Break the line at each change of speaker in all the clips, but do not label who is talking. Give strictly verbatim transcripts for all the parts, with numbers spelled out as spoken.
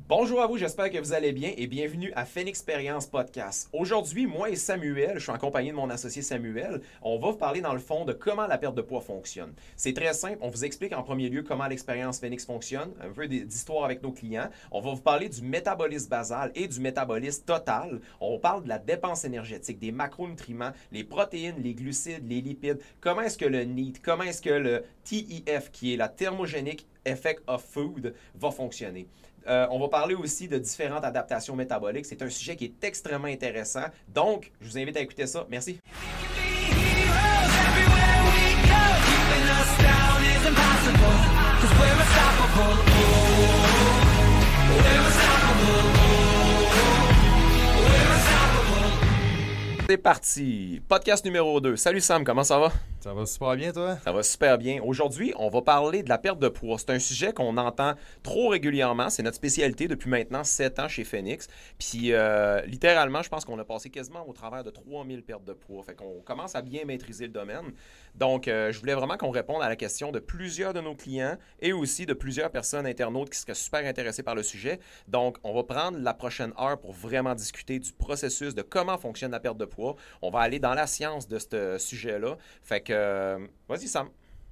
Bonjour à vous, j'espère que vous allez bien et bienvenue à Fenixpérience Podcast. Aujourd'hui, moi et Samuel, je suis accompagné de mon associé Samuel, on va vous parler dans le fond de comment la perte de poids fonctionne. C'est très simple, on vous explique en premier lieu comment l'expérience Phoenix fonctionne, un peu d'histoire avec nos clients. On va vous parler du métabolisme basal et du métabolisme total. On parle de la dépense énergétique, des macronutriments, les protéines, les glucides, les lipides, comment est-ce que le N E A T, comment est-ce que le T E F, qui est la thermogenic effect of food, va fonctionner. Euh, on va parler aussi de différentes adaptations métaboliques. C'est un sujet qui est extrêmement intéressant. Donc, je vous invite à écouter ça. Merci. C'est parti. Podcast numéro deux. Salut Sam, comment ça va?
Ça va super bien, toi?
Ça va super bien. Aujourd'hui, on va parler de la perte de poids. C'est un sujet qu'on entend trop régulièrement. C'est notre spécialité depuis maintenant sept ans chez Phoenix. Puis, euh, littéralement, je pense qu'on a passé quasiment au travers de trois mille pertes de poids. Fait qu'on commence à bien maîtriser le domaine. Donc, euh, je voulais vraiment qu'on réponde à la question de plusieurs de nos clients et aussi de plusieurs personnes internautes qui seraient super intéressées par le sujet. Donc, on va prendre la prochaine heure pour vraiment discuter du processus de comment fonctionne la perte de poids. On va aller dans la science de ce sujet-là. Fait que Euh, vas-y, Sam.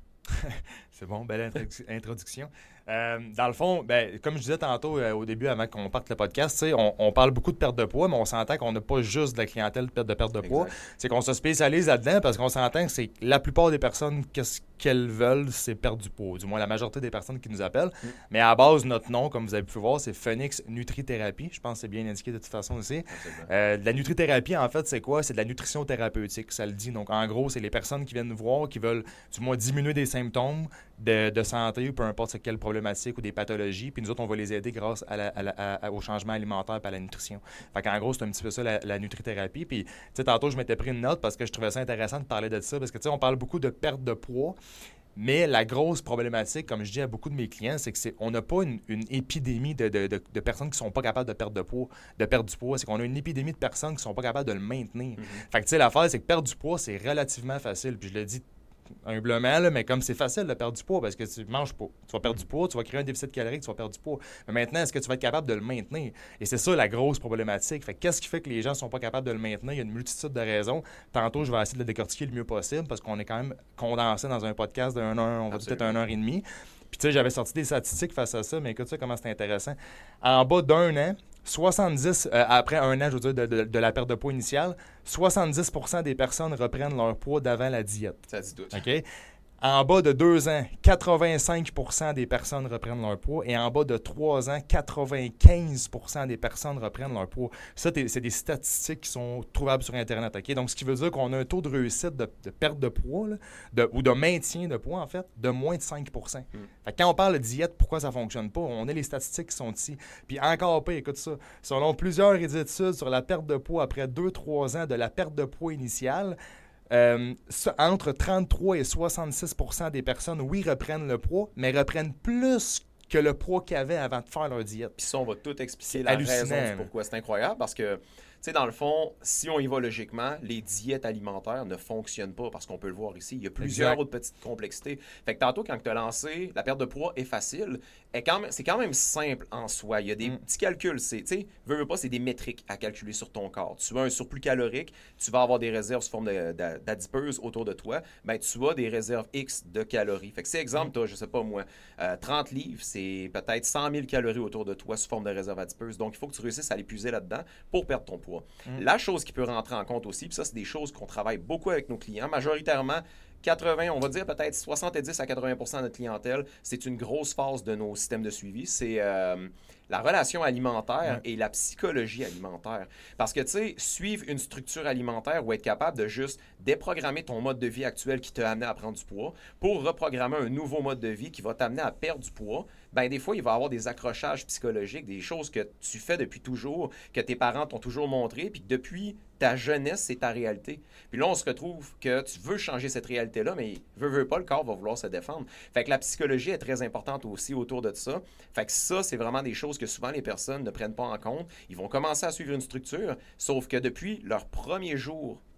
C'est bon, belle introduction. Euh, dans le fond, ben, comme je disais tantôt euh, au début, avant qu'on parte le podcast, on, on parle beaucoup de perte de poids, mais on s'entend qu'on n'a pas juste de la clientèle de perte de, perte de poids. Exact. C'est qu'on se spécialise là-dedans parce qu'on s'entend que c'est la plupart des personnes, qu'est-ce qu'elles veulent, c'est perdre du poids. Du moins, la majorité des personnes qui nous appellent. Mm. Mais à la base, notre nom, comme vous avez pu voir, c'est Phoenix Nutrithérapie. Je pense que c'est bien indiqué de toute façon aussi. Euh, la nutrithérapie, en fait, c'est quoi? C'est de la nutrition thérapeutique, ça le dit. Donc, en gros, c'est les personnes qui viennent nous voir, qui veulent du moins diminuer des symptômes de, de santé ou peu importe quelle problématique ou des pathologies. Puis nous autres, on va les aider grâce à la, à la, à, au changement alimentaire et à la nutrition. Fait qu'en gros, c'est un petit peu ça, la, la nutrithérapie. Puis, tu sais, tantôt, je m'étais pris une note parce que je trouvais ça intéressant de parler de ça. Parce que, tu sais, on parle beaucoup de perte de poids. Mais la grosse problématique, comme je dis à beaucoup de mes clients, c'est qu'on n'a pas une, une épidémie de, de, de, de personnes qui ne sont pas capables de perdre de poids, de perdre du poids. C'est qu'on a une épidémie de personnes qui ne sont pas capables de le maintenir. Mm-hmm. Fait que, tu sais, l'affaire, c'est que perdre du poids, c'est relativement facile. Puis je le dis humblement, là, mais comme c'est facile de perdre du poids parce que tu manges pas. Tu vas perdre du poids, tu vas créer un déficit calorique, tu vas perdre du poids. Mais maintenant, est-ce que tu vas être capable de le maintenir? Et c'est ça la grosse problématique. Fait que qu'est-ce qui fait que les gens ne sont pas capables de le maintenir? Il y a une multitude de raisons. Tantôt, je vais essayer de le décortiquer le mieux possible parce qu'on est quand même condensé dans un podcast d'une heure, on va peut-être une heure et demie. Puis tu sais, j'avais sorti des statistiques face à ça, mais écoute ça, comment c'est intéressant. En bas d'un an, soixante-dix, euh, après un an, je veux dire, de, de, de la perte de poids initiale, soixante-dix pour cent des personnes reprennent leur poids d'avant la diète.
Ça dit tout.
OK? En bas de deux ans, quatre-vingt-cinq pour cent des personnes reprennent leur poids. Et en bas de trois ans, quatre-vingt-quinze pour cent des personnes reprennent leur poids. Ça, c'est des statistiques qui sont trouvables sur Internet. Okay? Donc, ce qui veut dire qu'on a un taux de réussite de, de perte de poids, là, de, ou de maintien de poids, en fait, de moins de cinq pour cent. Mm. Fait que quand on parle de diète, pourquoi ça ne fonctionne pas? On a les statistiques qui sont ici. Puis encore pas, écoute ça. Selon plusieurs études sur la perte de poids après deux à trois ans de la perte de poids initiale, Euh, entre trente-trois et soixante-six pour cent des personnes, oui, reprennent le poids, mais reprennent plus que le poids qu'ils avaient avant de faire leur diète.
Puis ça, on va tout expliquer la raison du pourquoi. C'est incroyable parce que, tu sais, dans le fond, si on y va logiquement, les diètes alimentaires ne fonctionnent pas parce qu'on peut le voir ici. Il y a plusieurs exact. Autres petites complexités. Fait que tantôt, quand tu as lancé, la perte de poids est facile. C'est quand, quand même simple en soi. Il y a des mm. petits calculs. Tu sais, veux, veux pas, c'est des métriques à calculer sur ton corps. Tu as un surplus calorique, tu vas avoir des réserves sous forme d'adipeuses autour de toi. Ben, tu as des réserves X de calories. Fait que si, exemple, tu as, je sais pas moi, euh, trente livres, c'est peut-être cent mille calories autour de toi sous forme de réserve adipeuse. Donc, il faut que tu réussisses à l'épuiser là-dedans pour perdre ton poids. Mm. La chose qui peut rentrer en compte aussi, puis ça, c'est des choses qu'on travaille beaucoup avec nos clients, majoritairement, quatre-vingts, on va dire peut-être soixante-dix à quatre-vingts pour cent de notre clientèle, c'est une grosse phase de nos systèmes de suivi. C'est euh, la relation alimentaire ouais. et la psychologie alimentaire. Parce que, tu sais, suivre une structure alimentaire ou être capable de juste déprogrammer ton mode de vie actuel qui t'a amené à prendre du poids pour reprogrammer un nouveau mode de vie qui va t'amener à perdre du poids, bien, des fois, il va y avoir des accrochages psychologiques, des choses que tu fais depuis toujours, que tes parents t'ont toujours montré, puis que depuis ta jeunesse, c'est ta réalité. Puis là, on se retrouve que tu veux changer cette réalité-là, mais veux, veux pas, le corps va vouloir se défendre. Fait que la psychologie est très importante aussi autour de ça. Fait que ça, c'est vraiment des choses que souvent les personnes ne prennent pas en compte. Ils vont commencer à suivre une structure, sauf que depuis leur premier jour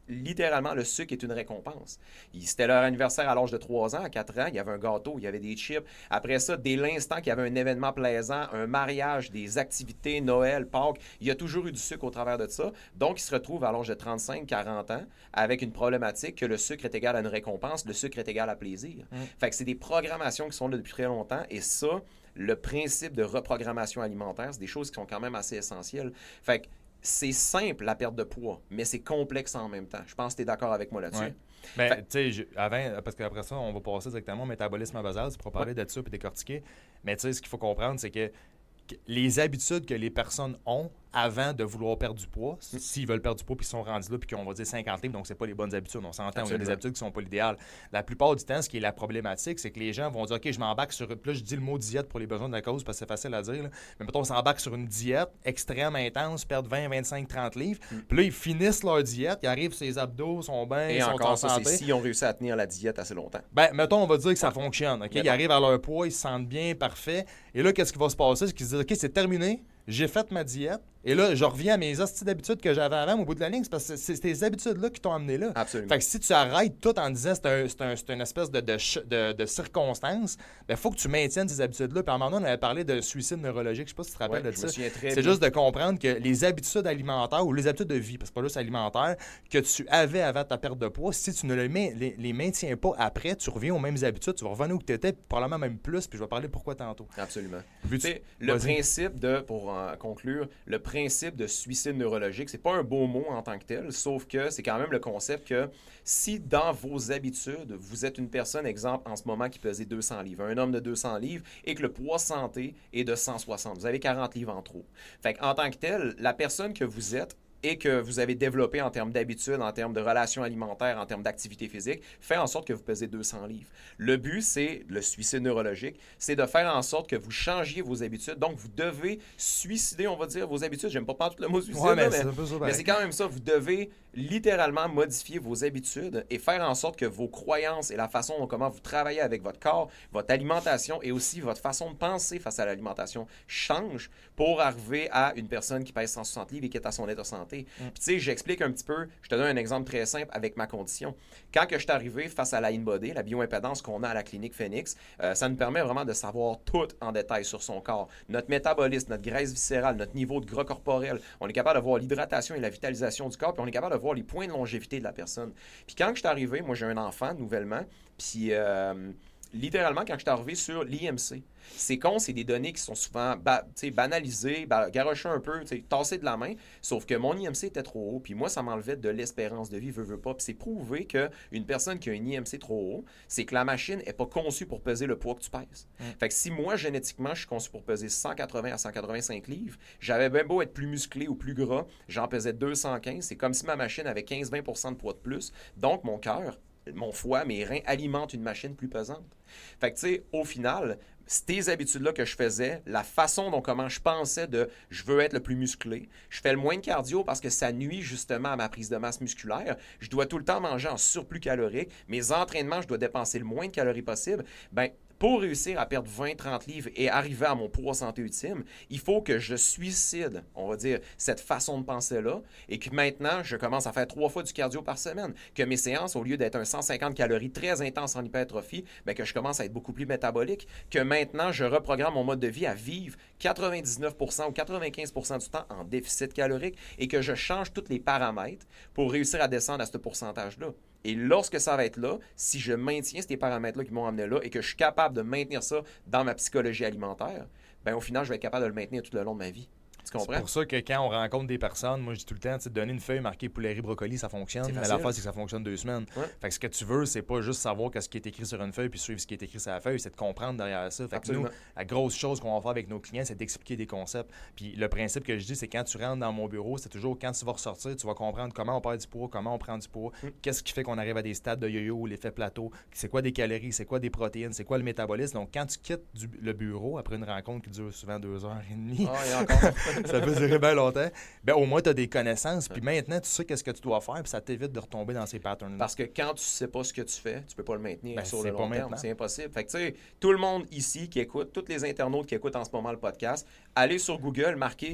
littéralement, le sucre est une récompense. C'était leur anniversaire à l'âge de trois ans, à quatre ans, il y avait un gâteau, il y avait des chips. Après ça, dès l'instant qu'il y avait un événement plaisant, un mariage, des activités, Noël, Pâques, il y a toujours eu du sucre au travers de ça. Donc, ils se retrouvent à l'âge de trente-cinq quarante ans avec une problématique que le sucre est égal à une récompense, le sucre est égal à plaisir. Mm. Fait que c'est des programmations qui sont là depuis très longtemps et ça, le principe de reprogrammation alimentaire, c'est des choses qui sont quand même assez essentielles. Fait que c'est simple, la perte de poids, mais c'est complexe en même temps. Je pense que tu es d'accord avec moi là-dessus.
Ouais. Ben, tu sais, avant, parce qu'après ça, on va passer directement au métabolisme basal, c'est pour parler ouais. de ça et décortiquer. Mais tu sais, ce qu'il faut comprendre, c'est que les habitudes que les personnes ont avant de vouloir perdre du poids, mm. s'ils veulent perdre du poids puis ils sont rendus là puis qu'on va dire cinquante livres, donc c'est pas les bonnes habitudes, on s'entend, on a des habitudes qui sont pas l'idéal. La plupart du temps, ce qui est la problématique, c'est que les gens vont dire OK, je m'embarque sur, puis là je dis le mot diète pour les besoins de la cause parce que c'est facile à dire, là. Mais mettons on s'embarque sur une diète extrêmement intense, perdre vingt, vingt-cinq, trente livres, mm. puis là ils finissent leur diète, ils arrivent, ses abdos sont bien, ils sont
encore,
en
ça,
santé.
c'est s'ils ont réussi à tenir la diète assez longtemps.
Ben mettons on va dire que ça fonctionne, OK, ils arrivent à leur poids, ils se sentent bien, parfait. Et là qu'est-ce qui va se passer, c'est qu'ils se disent OK, c'est terminé. J'ai fait ma diète et là, je reviens à mes hosties d'habitudes que j'avais avant au bout de la ligne. C'est parce que c'est ces habitudes-là qui t'ont amené là.
Absolument.
Fait que si tu arrêtes tout en disant c'est, un, c'est, un, c'est une espèce de, de, de, de circonstance, il faut que tu maintiennes ces habitudes-là. Puis à un moment donné, on avait parlé de suicide neurologique. Je sais pas si tu te rappelles
ouais,
de ça. C'est
bien.
juste de comprendre que les habitudes alimentaires ou les habitudes de vie, parce que c'est pas juste alimentaire, que tu avais avant ta perte de poids, si tu ne les, main, les, les maintiens pas après, tu reviens aux mêmes habitudes, tu vas revenir où tu étais, probablement même plus. Puis je vais parler pourquoi tantôt.
Absolument. Tu sais, le Vas-y. principe de, pour en conclure, le principe de suicide neurologique, c'est pas un beau mot en tant que tel, sauf que c'est quand même le concept que si dans vos habitudes, vous êtes une personne, exemple, en ce moment, qui pesait deux cents livres, un homme de deux cents livres, et que le poids santé est de cent soixante, vous avez quarante livres en trop. Fait qu'en tant que tel, la personne que vous êtes et que vous avez développé en termes d'habitudes, en termes de relations alimentaires, en termes d'activité physique, fait en sorte que vous pesez deux cents livres. Le but, c'est, le suicide neurologique, c'est de faire en sorte que vous changiez vos habitudes. Donc, vous devez suicider, on va dire, vos habitudes. J'aime pas parler tout le mot suicide, ouais, mais, là, mais, c'est, ça, mais c'est quand même ça. Vous devez littéralement modifier vos habitudes et faire en sorte que vos croyances et la façon dont comment vous travaillez avec votre corps, votre alimentation et aussi votre façon de penser face à l'alimentation changent pour arriver à une personne qui pèse cent soixante livres et qui est à son état de santé. Mm. Puis tu sais, j'explique un petit peu, je te donne un exemple très simple avec ma condition. Quand que je suis arrivé face à la InBody, la bioimpédance qu'on a à la clinique Phoenix, euh, ça nous permet vraiment de savoir tout en détail sur son corps. Notre métabolisme, notre graisse viscérale, notre niveau de gras corporel. On est capable de voir l'hydratation et la vitalisation du corps, puis on est capable de voir les points de longévité de la personne. Puis quand je suis arrivé, moi j'ai un enfant nouvellement, puis euh, littéralement quand je suis arrivé sur l'I M C, c'est con, c'est des données qui sont souvent ba- banalisées, ba- garochées un peu, tassées de la main, sauf que mon I M C était trop haut, puis moi, ça m'enlevait de l'espérance de vie, veux, veux pas. Puis c'est prouvé qu'une personne qui a un I M C trop haut, c'est que la machine n'est pas conçue pour peser le poids que tu pèses. Mm. Fait que si moi, génétiquement, je suis conçu pour peser cent quatre-vingts à cent quatre-vingt-cinq livres, j'avais bien beau être plus musclé ou plus gras, j'en pesais deux cent quinze, c'est comme si ma machine avait quinze à vingt pour cent de poids de plus. Donc, mon cœur, mon foie, mes reins alimentent une machine plus pesante. Fait que, tu sais, au final, ces habitudes-là que je faisais, la façon dont comment je pensais de « je veux être le plus musclé », je fais le moins de cardio parce que ça nuit justement à ma prise de masse musculaire, je dois tout le temps manger en surplus calorique, mes entraînements, je dois dépenser le moins de calories possible, bien, pour réussir à perdre vingt à trente livres et arriver à mon poids santé ultime, il faut que je suicide, on va dire, cette façon de penser-là et que maintenant, je commence à faire trois fois du cardio par semaine. Que mes séances, au lieu d'être un cent cinquante calories très intense en hypertrophie, bien, que je commence à être beaucoup plus métabolique. Que maintenant, je reprogramme mon mode de vie à vivre quatre-vingt-dix-neuf pour cent ou quatre-vingt-quinze pour cent du temps en déficit calorique et que je change tous les paramètres pour réussir à descendre à ce pourcentage-là. Et lorsque ça va être là, si je maintiens ces paramètres-là qui m'ont amené là et que je suis capable de maintenir ça dans ma psychologie alimentaire, bien au final, je vais être capable de le maintenir tout le long de ma vie. Tu comprends?
C'est pour ça que quand on rencontre des personnes, moi je dis tout le temps, donner une feuille marquée poulet riz brocoli, ça fonctionne. Mais l'affaire, c'est que ça fonctionne deux semaines. Ouais. Fait que ce que tu veux, c'est pas juste savoir ce qui est écrit sur une feuille puis suivre ce qui est écrit sur la feuille, c'est de comprendre derrière ça. Fait que nous, la grosse chose qu'on va faire avec nos clients, c'est d'expliquer des concepts. Puis le principe que je dis, c'est quand tu rentres dans mon bureau, c'est toujours quand tu vas ressortir, tu vas comprendre comment on perd du poids, comment on prend du poids, mm. qu'est-ce qui fait qu'on arrive à des stades de yo-yo, l'effet plateau, c'est quoi des calories, c'est quoi des protéines, c'est quoi le métabolisme. Donc quand tu quittes du, le bureau après une rencontre qui dure souvent deux heures et demie,
oh, et encore.
ça peut durer bien longtemps, ben au moins tu as des connaissances, puis maintenant tu sais qu'est-ce que tu dois faire, puis ça t'évite de retomber dans ces patterns-là.
Parce que quand tu sais pas ce que tu fais, tu peux pas le maintenir
ben,
sur le long terme, c'est impossible. Fait que tu sais, tout le monde ici qui écoute, tous les internautes qui écoutent en ce moment le podcast, allez sur Google, marquez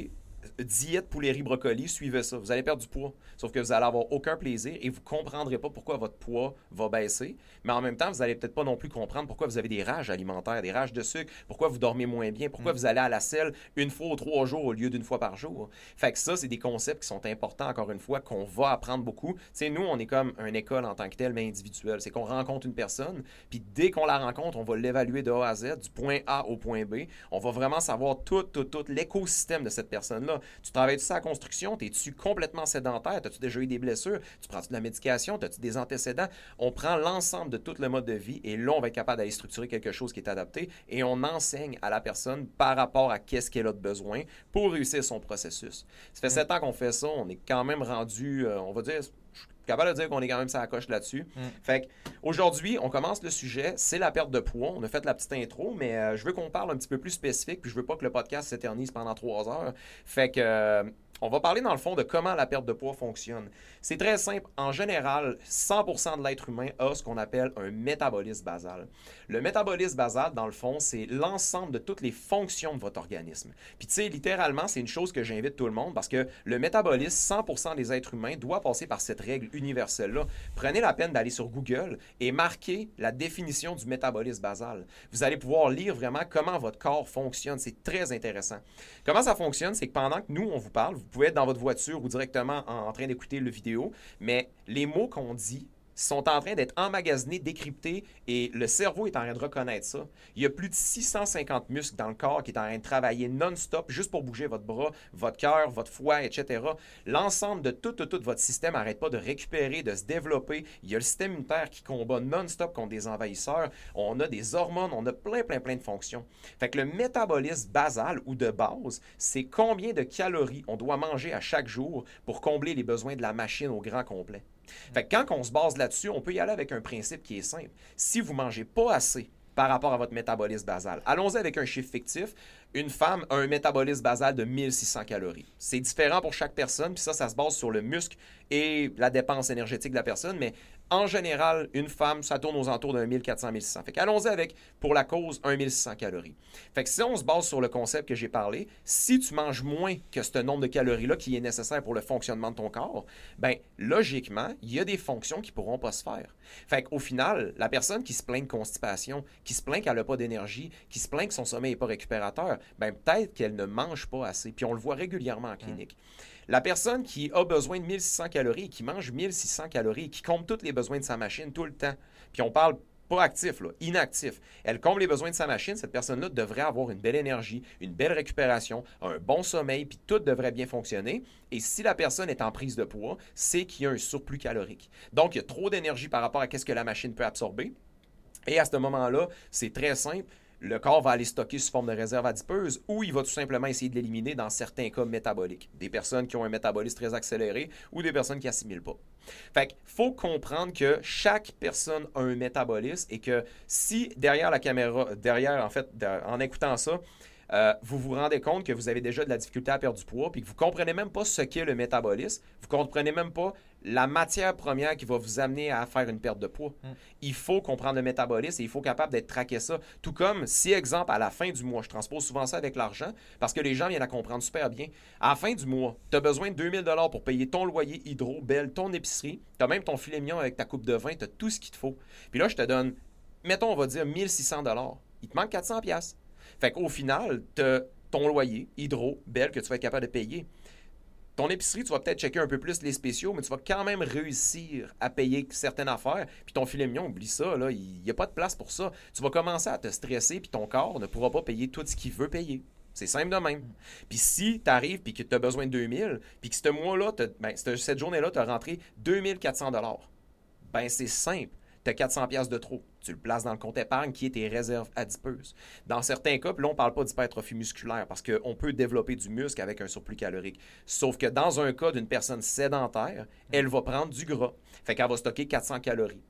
diète poulet riz brocoli, suivez ça. Vous allez perdre du poids. Sauf que vous allez avoir aucun plaisir et vous ne comprendrez pas pourquoi votre poids va baisser. Mais en même temps, vous n'allez peut-être pas non plus comprendre pourquoi vous avez des rages alimentaires, des rages de sucre, pourquoi vous dormez moins bien, pourquoi mm. vous allez à la selle une fois ou trois jours au lieu d'une fois par jour. Fait que ça, c'est des concepts qui sont importants, encore une fois, qu'on va apprendre beaucoup. Tu sais, nous, on est comme une école en tant que telle, mais individuelle. C'est qu'on rencontre une personne, puis dès qu'on la rencontre, on va l'évaluer de A à Z, du point A au point B. On va vraiment savoir tout, tout, tout l'écosystème de cette personne-là. Tu travailles-tu sur la construction? Es-tu complètement sédentaire? As-tu déjà eu des blessures? Tu prends-tu de la médication? As-tu des antécédents? On prend l'ensemble de tout le mode de vie et là, on va être capable d'aller structurer quelque chose qui est adapté et on enseigne à la personne par rapport à qu'est-ce qu'elle a de besoin pour réussir son processus. Ça fait sept ans qu'on fait ça. On est quand même rendu, euh, on va dire... Je suis capable de dire qu'on est quand même sur la coche là-dessus. Mm. Fait qu'aujourd'hui, on commence le sujet, c'est la perte de poids. On a fait la petite intro, mais euh, je veux qu'on parle un petit peu plus spécifique, puis je veux pas que le podcast s'éternise pendant trois heures. Fait que... Euh, on va parler dans le fond de comment la perte de poids fonctionne. C'est très simple. En général, cent pour cent de l'être humain a ce qu'on appelle un métabolisme basal. Le métabolisme basal, dans le fond, c'est l'ensemble de toutes les fonctions de votre organisme. Puis tu sais, littéralement, c'est une chose que j'invite tout le monde parce que le métabolisme, cent pour cent des êtres humains doit passer par cette règle universelle-là. Prenez la peine d'aller sur Google et marquez la définition du métabolisme basal. Vous allez pouvoir lire vraiment comment votre corps fonctionne. C'est très intéressant. Comment ça fonctionne? C'est que pendant que nous, on vous parle, vous Vous pouvez être dans votre voiture ou directement en, en train d'écouter le vidéo, mais les mots qu'on dit sont en train d'être emmagasinés, décryptés, et le cerveau est en train de reconnaître ça. Il y a plus de six cent cinquante muscles dans le corps qui est en train de travailler non-stop juste pour bouger votre bras, votre cœur, votre foie, et cetera. L'ensemble de tout, tout, tout votre système n'arrête pas de récupérer, de se développer. Il y a le système immunitaire qui combat non-stop contre des envahisseurs. On a des hormones, on a plein, plein, plein de fonctions. Fait que le métabolisme basal ou de base, c'est combien de calories on doit manger à chaque jour pour combler les besoins de la machine au grand complet. Fait que quand on se base là-dessus, on peut y aller avec un principe qui est simple. Si vous ne mangez pas assez par rapport à votre métabolisme basal, allons-y avec un chiffre fictif. Une femme a un métabolisme basal de mille six cents calories. C'est différent pour chaque personne, puis ça, ça se base sur le muscle et la dépense énergétique de la personne, mais en général, une femme, ça tourne aux alentours d'un mille quatre cents à mille six cents. Fait qu'allons-y avec, pour la cause, mille six cents calories. Fait que si on se base sur le concept que j'ai parlé, si tu manges moins que ce nombre de calories-là qui est nécessaire pour le fonctionnement de ton corps, bien, logiquement, il y a des fonctions qui ne pourront pas se faire. Fait qu'au final, la personne qui se plaint de constipation, qui se plaint qu'elle n'a pas d'énergie, qui se plaint que son sommeil n'est pas récupérateur, bien, peut-être qu'elle ne mange pas assez. Puis on le voit régulièrement en clinique. Mmh. La personne qui a besoin de mille six cents calories, qui mange mille six cents calories, qui comble tous les besoins de sa machine tout le temps, puis on parle pas actif, là, inactif, elle comble les besoins de sa machine, cette personne-là devrait avoir une belle énergie, une belle récupération, un bon sommeil, puis tout devrait bien fonctionner. Et si la personne est en prise de poids, c'est qu'il y a un surplus calorique. Donc, il y a trop d'énergie par rapport à ce que la machine peut absorber. Et à ce moment-là, c'est très simple. Le corps va aller stocker sous forme de réserve adipeuse ou il va tout simplement essayer de l'éliminer dans certains cas métaboliques. Des personnes qui ont un métabolisme très accéléré ou des personnes qui n'assimilent pas. Fait qu'il faut comprendre que chaque personne a un métabolisme et que si derrière la caméra, derrière en fait, en écoutant ça, Euh, vous vous rendez compte que vous avez déjà de la difficulté à perdre du poids puis que vous ne comprenez même pas ce qu'est le métabolisme, vous ne comprenez même pas la matière première qui va vous amener à faire une perte de poids. Mm. Il faut comprendre le métabolisme et il faut être capable d'être traqué ça. Tout comme, si, exemple, à la fin du mois, je transpose souvent ça avec l'argent parce que les gens viennent à comprendre super bien. À la fin du mois, tu as besoin de deux mille dollars pour payer ton loyer, hydro, belle, ton épicerie, tu as même ton filet mignon avec ta coupe de vin, tu as tout ce qu'il te faut. Puis là, je te donne, mettons, on va dire mille six cents dollars. Il te manque quatre cents dollars. Fait qu'au final, tu as ton loyer, hydro, belle, que tu vas être capable de payer. Ton épicerie, tu vas peut-être checker un peu plus les spéciaux, mais tu vas quand même réussir à payer certaines affaires. Puis ton filet mignon, oublie ça, là, il n'y a pas de place pour ça. Tu vas commencer à te stresser, puis ton corps ne pourra pas payer tout ce qu'il veut payer. C'est simple de même. Puis si tu arrives et que tu as besoin de deux mille, puis que ce mois-là, ben, cette journée-là, tu as rentré deux mille quatre cents dollars, ben c'est simple. Tu as quatre cents dollars de trop. Tu le places dans le compte épargne qui est tes réserves adipeuses. Dans certains cas, puis là, on ne parle pas d'hypertrophie musculaire parce qu'on peut développer du muscle avec un surplus calorique. Sauf que dans un cas d'une personne sédentaire, elle va prendre du gras. Fait qu'elle va stocker quatre cents calories.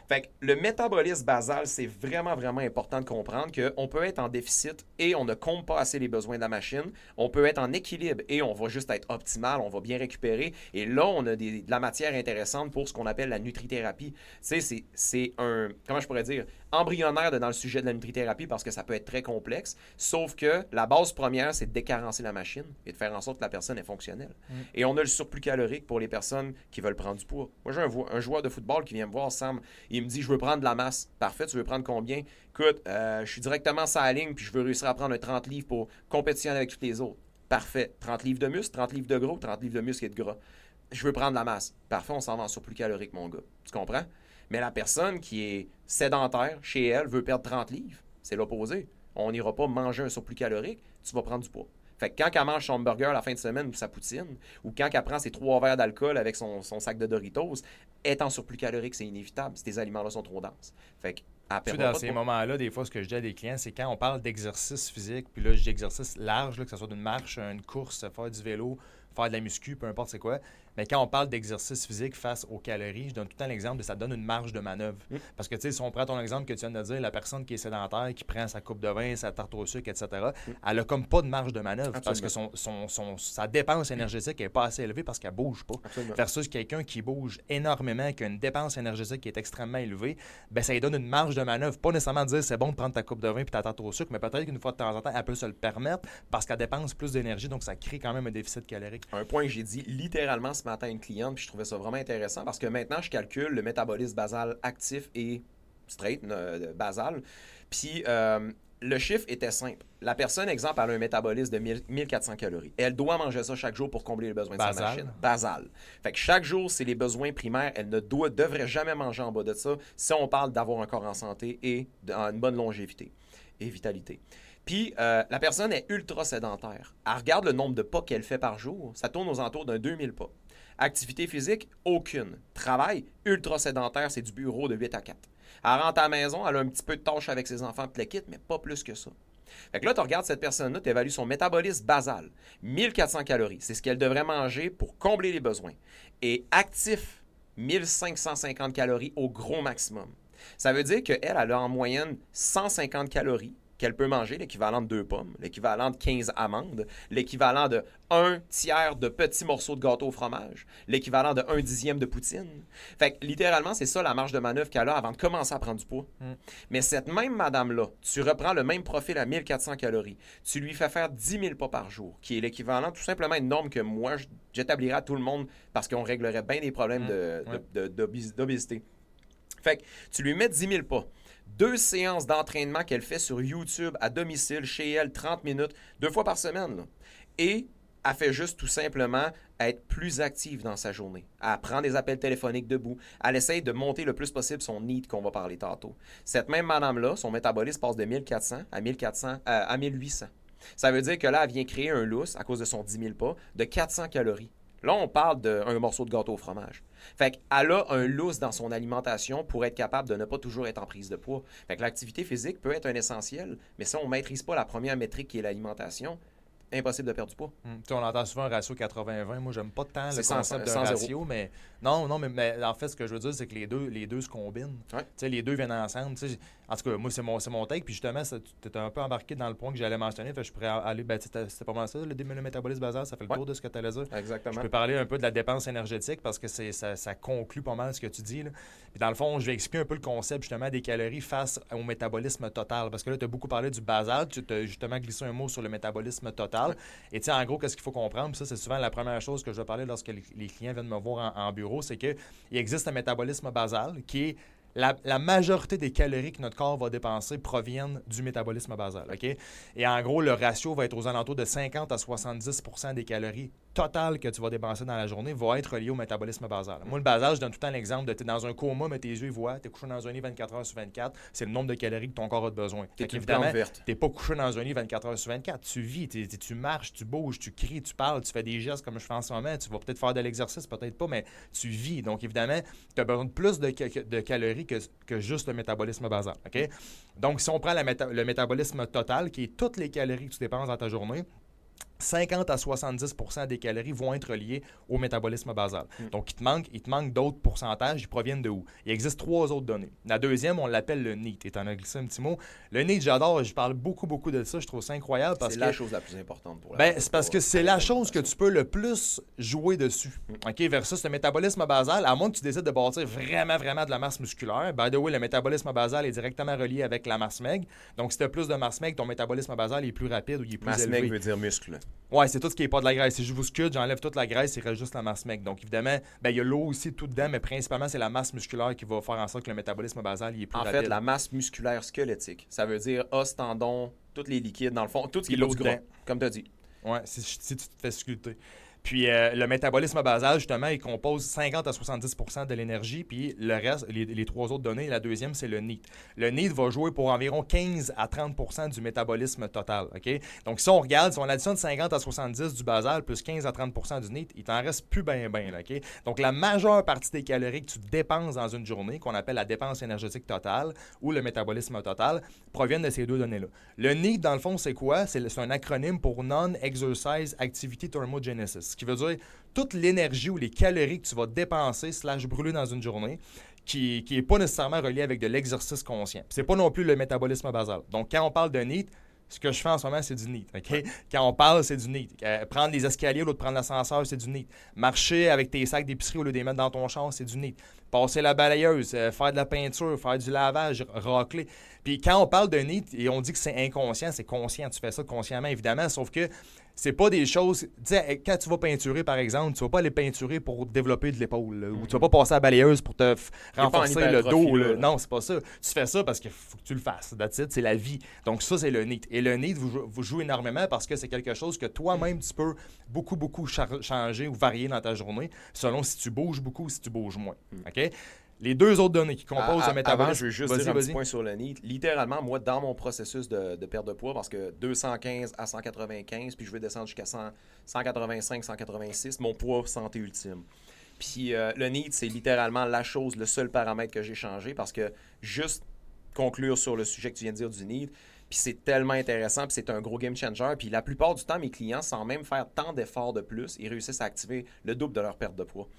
Fait que le métabolisme basal, c'est vraiment, vraiment important de comprendre qu'on peut être en déficit et on ne compte pas assez les besoins de la machine. On peut être en équilibre et on va juste être optimal, on va bien récupérer. Et là, on a des, de la matière intéressante pour ce qu'on appelle la nutrithérapie. Tu sais, c'est, c'est un, comment je pourrais dire, embryonnaire dans le sujet de la nutrithérapie parce que ça peut être très complexe. Sauf que la base première, c'est de décarencer la machine et de faire en sorte que la personne est fonctionnelle. Mm. Et on a le surplus calorique pour les personnes qui veulent prendre du poids. Moi, j'ai un, un joueur de football qui vient me voir, Sam, il me dit, je veux prendre de la masse. Parfait, tu veux prendre combien? Écoute, euh, je suis directement sur la ligne puis je veux réussir à prendre un trente livres pour compétitionner avec tous les autres. Parfait. trente livres de muscle, trente livres de gros, trente livres de muscle et de gras. Je veux prendre de la masse. Parfait, on s'en va en surplus calorique, mon gars. Tu comprends? Mais la personne qui est sédentaire, chez elle, veut perdre trente livres. C'est l'opposé. On n'ira pas manger un surplus calorique, tu vas prendre du poids. Fait que quand elle mange son burger la fin de semaine ou sa poutine, ou quand elle prend ses trois verres d'alcool avec son, son sac de Doritos, elle est en surplus calorique, c'est inévitable. Ces aliments-là sont trop denses. Fait que
Tu sais, dans ces moments-là, des fois, ce que je dis à des clients, c'est quand on parle d'exercice physique, puis là, je dis exercice large, là, que ce soit d'une marche, une course, faire du vélo, faire de la muscu, peu importe c'est quoi. Mais quand on parle d'exercice physique face aux calories, je donne tout le temps l'exemple de ça donne une marge de manœuvre. Mmh. Parce que, tu sais, si on prend ton exemple que tu viens de dire, la personne qui est sédentaire, qui prend sa coupe de vin, sa tarte au sucre, et cetera, mmh. elle a comme pas de marge de manœuvre. Absolument. Parce que son, son, son, sa dépense énergétique n'est pas assez élevée parce qu'elle bouge pas. Absolument. Versus quelqu'un qui bouge énormément, qui a une dépense énergétique qui est extrêmement élevée, ben ça lui donne une marge de manœuvre. Pas nécessairement dire c'est bon de prendre ta coupe de vin puis ta tarte au sucre, mais peut-être qu'une fois de temps en temps, elle peut se le permettre parce qu'elle dépense plus d'énergie, donc ça crée quand même un déficit calorique.
Un point que j'ai dit littéralement ce matin à une cliente, je trouvais ça vraiment intéressant parce que maintenant, je calcule le métabolisme basal actif et straight, euh, basal. Puis, euh, le chiffre était simple. La personne, exemple, elle a un métabolisme de mille quatre cents calories. Elle doit manger ça chaque jour pour combler les besoins basal. de sa machine. Basal. Fait que chaque jour, c'est les besoins primaires. Elle ne doit, devrait jamais manger en bas de ça si on parle d'avoir un corps en santé et une bonne longévité et vitalité. Puis, euh, la personne est ultra sédentaire. Elle regarde le nombre de pas qu'elle fait par jour. Ça tourne aux alentours d'un deux mille pas. Activité physique, aucune. Travail, ultra sédentaire, c'est du bureau de huit à quatre. Elle rentre à la maison, elle a un petit peu de tâches avec ses enfants, puis le quitte, mais pas plus que ça. Fait que là, tu regardes cette personne-là, tu évalues son métabolisme basal. mille quatre cents calories, c'est ce qu'elle devrait manger pour combler les besoins. Et actif, mille cinq cent cinquante calories au gros maximum. Ça veut dire qu'elle, elle a en moyenne cent cinquante calories qu'elle peut manger, l'équivalent de deux pommes, l'équivalent de quinze amandes, l'équivalent de un tiers de petits morceaux de gâteau au fromage, l'équivalent de un dixième de poutine. Fait que littéralement, c'est ça la marge de manœuvre qu'elle a avant de commencer à prendre du poids. Mm. Mais cette même madame-là, tu reprends le même profil à mille quatre cents calories, tu lui fais faire dix mille pas par jour, qui est l'équivalent tout simplement une norme que moi, j'établirais à tout le monde parce qu'on réglerait bien des problèmes mm. de, ouais. de, de, d'obésité. Fait que tu lui mets dix mille pas. Deux séances d'entraînement qu'elle fait sur YouTube à domicile, chez elle, trente minutes, deux fois par semaine. Là. Et elle fait juste tout simplement être plus active dans sa journée. Elle prend des appels téléphoniques debout. Elle essaye de monter le plus possible son need qu'on va parler tantôt. Cette même madame-là, son métabolisme passe de mille quatre cents à mille quatre cents euh, à mille huit cents. Ça veut dire que là, elle vient créer un lousse, à cause de son dix mille pas, de quatre cents calories. Là, on parle d'un morceau de gâteau au fromage. Fait qu'elle a un lousse dans son alimentation pour être capable de ne pas toujours être en prise de poids. Fait que l'activité physique peut être un essentiel, mais si on ne maîtrise pas la première métrique qui est l'alimentation, impossible de perdre du poids.
Hum, on entend souvent un ratio quatre-vingts vingt. Moi, j'aime pas tant le concept de ratio, mais non, non, mais, mais en fait, ce que je veux dire, c'est que les deux, les deux se combinent. Ouais. Les deux viennent ensemble. T'sais. En tout cas, moi, c'est mon, c'est mon take. Puis justement, tu étais un peu embarqué dans le point que j'allais mentionner. Fait, je pourrais aller, ben, c'était pas mal ça, le, le métabolisme basal, ça fait le ouais. tour de ce que tu allais dire.
Exactement.
Je peux parler un peu de la dépense énergétique parce que c'est, ça, ça conclut pas mal ce que tu dis. Là. Puis dans le fond, je vais expliquer un peu le concept justement des calories face au métabolisme total. Parce que là, tu as beaucoup parlé du basal. Tu as justement glissé un mot sur le métabolisme total. Ouais. Et tu sais, en gros, qu'est-ce qu'il faut comprendre? Puis ça, c'est souvent la première chose que je vais parler lorsque les, les clients viennent me voir en, en bureau, c'est qu'il existe un métabolisme basal qui est La, la majorité des calories que notre corps va dépenser proviennent du métabolisme basal. Okay? Et en gros, le ratio va être aux alentours de cinquante à soixante-dix pour cent des calories totales que tu vas dépenser dans la journée va être lié au métabolisme basal. Moi, le basal, je donne tout le temps l'exemple de tu es dans un coma, mais tes yeux ils voient, tu es couché dans un lit vingt-quatre heures sur vingt-quatre, c'est le nombre de calories que ton corps a besoin.
Tu n'es
pas couché dans un lit vingt-quatre heures sur vingt-quatre. Tu vis, t'es, t'es, tu marches, tu bouges, tu cries, tu parles, tu fais des gestes comme je fais en ce moment, tu vas peut-être faire de l'exercice, peut-être pas, mais tu vis. Donc, évidemment, tu as besoin de plus de, de calories que, que juste le métabolisme basal. Okay? Donc, si on prend la méta- le métabolisme total, qui est toutes les calories que tu dépenses dans ta journée, cinquante à soixante-dix pour cent des calories vont être liées au métabolisme basal. Mm. Donc, il te manque, il te manque d'autres pourcentages. Ils proviennent de où? Il existe trois autres données. La deuxième, on l'appelle le N E A T. Et tu en as glissé un petit mot. Le N E A T, j'adore. Je parle beaucoup, beaucoup de ça. Je trouve ça incroyable. Parce
c'est
que,
la chose la plus importante pour la
ben, c'est parce que c'est la chose que tu peux le plus jouer dessus. Mm. OK? Versus le métabolisme basal, à moins que tu décides de bâtir vraiment, vraiment de la masse musculaire. By the way, le métabolisme basal est directement relié avec la masse maigre. Donc, si tu as plus de masse maigre, ton métabolisme basal est plus rapide ou il est plus
masse
élevé.
Masse maigre veut dire muscle.
Ouais, c'est tout ce qui n'est pas de la graisse. Si je vous scute, j'enlève toute la graisse, il reste juste la masse maigre. Donc, évidemment, ben, il y a l'eau aussi tout dedans, mais principalement, c'est la masse musculaire qui va faire en sorte que le métabolisme basal il est plus
en
rapide.
En fait, la masse musculaire squelettique, ça veut dire os, tendons, tous les liquides, dans le fond, tout ce qui est
l'eau
du gras, comme tu as dit.
Ouais, si, si tu te fais sculpter. Puis euh, le métabolisme basal, justement, il compose cinquante à soixante-dix pour cent de l'énergie, puis le reste, les, les trois autres données, la deuxième, c'est le N E A T. Le N E A T va jouer pour environ quinze à trente pour cent du métabolisme total, OK? Donc, si on regarde, si on additionne cinquante à soixante-dix du basal plus quinze à trente pour cent du N E A T, il t'en reste plus bien, bien, OK? Donc, la majeure partie des calories que tu dépenses dans une journée, qu'on appelle la dépense énergétique totale ou le métabolisme total, proviennent de ces deux données-là. Le N E A T, dans le fond, c'est quoi? C'est, c'est un acronyme pour Non-Exercise Activity Thermogenesis, ce qui veut dire toute l'énergie ou les calories que tu vas dépenser slash brûler dans une journée qui n'est pas nécessairement reliée avec de l'exercice conscient. C'est pas non plus le métabolisme basal. Donc, quand on parle de N E A T, ce que je fais en ce moment, c'est du N E A T. Okay? Quand on parle, c'est du N E A T. Euh, prendre les escaliers au lieu de prendre l'ascenseur, c'est du N E A T. Marcher avec tes sacs d'épicerie au lieu de les mettre dans ton char, c'est du N E A T. Passer la balayeuse, euh, faire de la peinture, faire du lavage, racler. Puis quand on parle de N E A T et on dit que c'est inconscient, c'est conscient. Tu fais ça consciemment, évidemment, sauf que c'est pas des choses... Tu sais, quand tu vas peinturer, par exemple, tu vas pas aller peinturer pour développer de l'épaule. Là, mm-hmm. Ou tu vas pas passer à la balayeuse pour te f- renforcer le dos. Là. Non, c'est pas ça. Tu fais ça parce qu'il faut que tu le fasses. That's it, c'est la vie. Donc ça, c'est le N E A T. Et le N E A T vous, vous joue énormément parce que c'est quelque chose que toi-même, tu peux beaucoup, beaucoup char- changer ou varier dans ta journée selon si tu bouges beaucoup ou si tu bouges moins. Mm. OK? Les deux autres données qui composent
à,
le métabolisme...
Avant, je veux juste
vas-y,
dire un
vas-y.
petit point sur le N E A T. Littéralement, moi, dans mon processus de, de perte de poids, parce que deux cent quinze à cent quatre-vingt-quinze, puis je vais descendre jusqu'à cent, cent quatre-vingt-cinq, cent quatre-vingt-six, mon poids santé ultime. Puis euh, le N E A T, c'est littéralement la chose, le seul paramètre que j'ai changé, parce que juste conclure sur le sujet que tu viens de dire du N E A T, puis c'est tellement intéressant, puis c'est un gros game changer. Puis la plupart du temps, mes clients, sans même faire tant d'efforts de plus, ils réussissent à activer le double de leur perte de poids.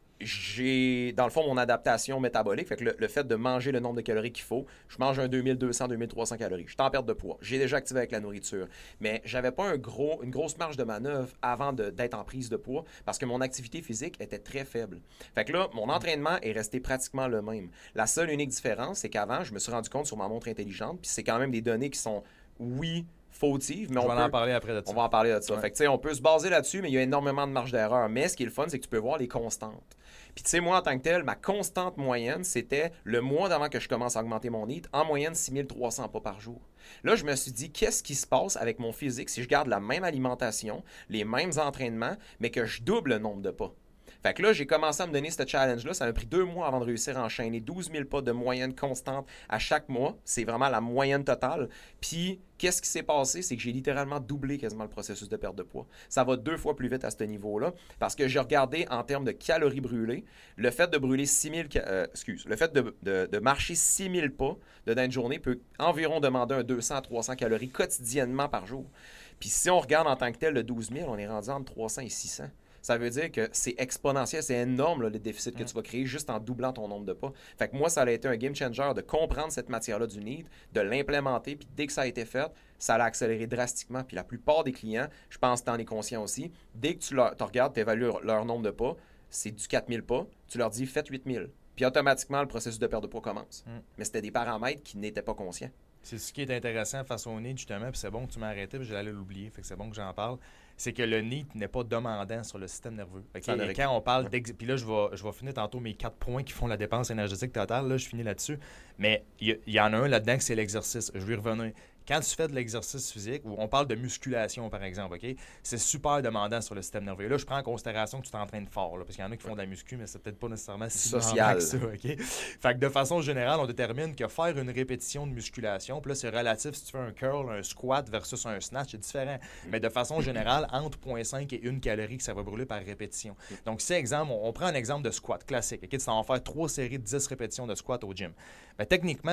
J'ai, dans le fond, mon adaptation métabolique, fait que le, le fait de manger le nombre de calories qu'il faut, je mange un deux mille deux cents à deux mille trois cents calories. Je suis en perte de poids. J'ai déjà activé avec la nourriture. Mais j'avais pas un gros, une grosse marge de manœuvre avant de, d'être en prise de poids parce que mon activité physique était très faible. Fait que là, mon entraînement est resté pratiquement le même. La seule unique différence, c'est qu'avant, je me suis rendu compte sur ma montre intelligente, puis c'est quand même des données qui sont, oui, fautives, mais
on,
on
va
peut,
en parler après de ça.
On va en parler de ça.
Ouais.
Fait que, tu sais, on peut se baser là-dessus, mais il y a énormément de marge d'erreur. Mais ce qui est le fun, c'est que tu peux voir les constantes. Puis tu sais, moi, en tant que tel, ma constante moyenne, c'était le mois d'avant que je commence à augmenter mon N E A T, en moyenne six mille trois cents pas par jour. Là, je me suis dit, qu'est-ce qui se passe avec mon physique si je garde la même alimentation, les mêmes entraînements, mais que je double le nombre de pas? Fait que là, j'ai commencé à me donner ce challenge-là. Ça m'a pris deux mois avant de réussir à enchaîner douze mille pas de moyenne constante à chaque mois. C'est vraiment la moyenne totale. Puis, qu'est-ce qui s'est passé? C'est que j'ai littéralement doublé quasiment le processus de perte de poids. Ça va deux fois plus vite à ce niveau-là parce que j'ai regardé en termes de calories brûlées. Le fait de brûler six mille... Euh, excuse. Le fait de, de, de marcher six mille pas de dans une journée peut environ demander un deux cents à trois cents calories quotidiennement par jour. Puis, si on regarde en tant que tel le douze mille, on est rendu entre trois cents et six cents. Ça veut dire que c'est exponentiel, c'est énorme là, le déficit que tu vas créer juste en doublant ton nombre de pas. Fait que moi, ça a été un game changer de comprendre cette matière-là du N E A T, de l'implémenter, puis dès que ça a été fait, ça l'a accéléré drastiquement. Puis la plupart des clients, je pense que tu en es conscient aussi, dès que tu leur, tu regardes, tu évalues leur, leur nombre de pas, c'est du quatre mille pas, tu leur dis « faites huit mille ». Puis automatiquement, le processus de perte de poids commence. Mm. Mais c'était des paramètres qui n'étaient pas conscients.
C'est ce qui est intéressant face au N E A T, justement, puis c'est bon que tu m'as arrêté, puis j'allais l'oublier, fait que c'est bon que j'en parle. C'est que le N E A T n'est pas demandant sur le système nerveux. Okay? Et quand on parle d'ex... Puis là, je vais, je vais finir tantôt mes quatre points qui font la dépense énergétique totale. Là, je finis là-dessus. Mais il y, y en a un là-dedans que c'est l'exercice. Je vais y revenir. Quand tu fais de l'exercice physique, ou on parle de musculation, par exemple, OK? C'est super demandant sur le système nerveux. Là, je prends en considération que tu t'entraînes fort, là, parce qu'il y en a qui font de la muscu, mais c'est peut-être pas nécessairement si
social
que ça, OK? Fait que de façon générale, on détermine que faire une répétition de musculation, puis là, c'est relatif si tu fais un curl, un squat versus un snatch, c'est différent. Mais de façon générale, entre zéro virgule cinq et une calorie que ça va brûler par répétition. Donc, si, exemple, on, on prend un exemple de squat classique, OK? Tu vas en faire trois séries de dix répétitions de squat au gym. Bien, techniquement,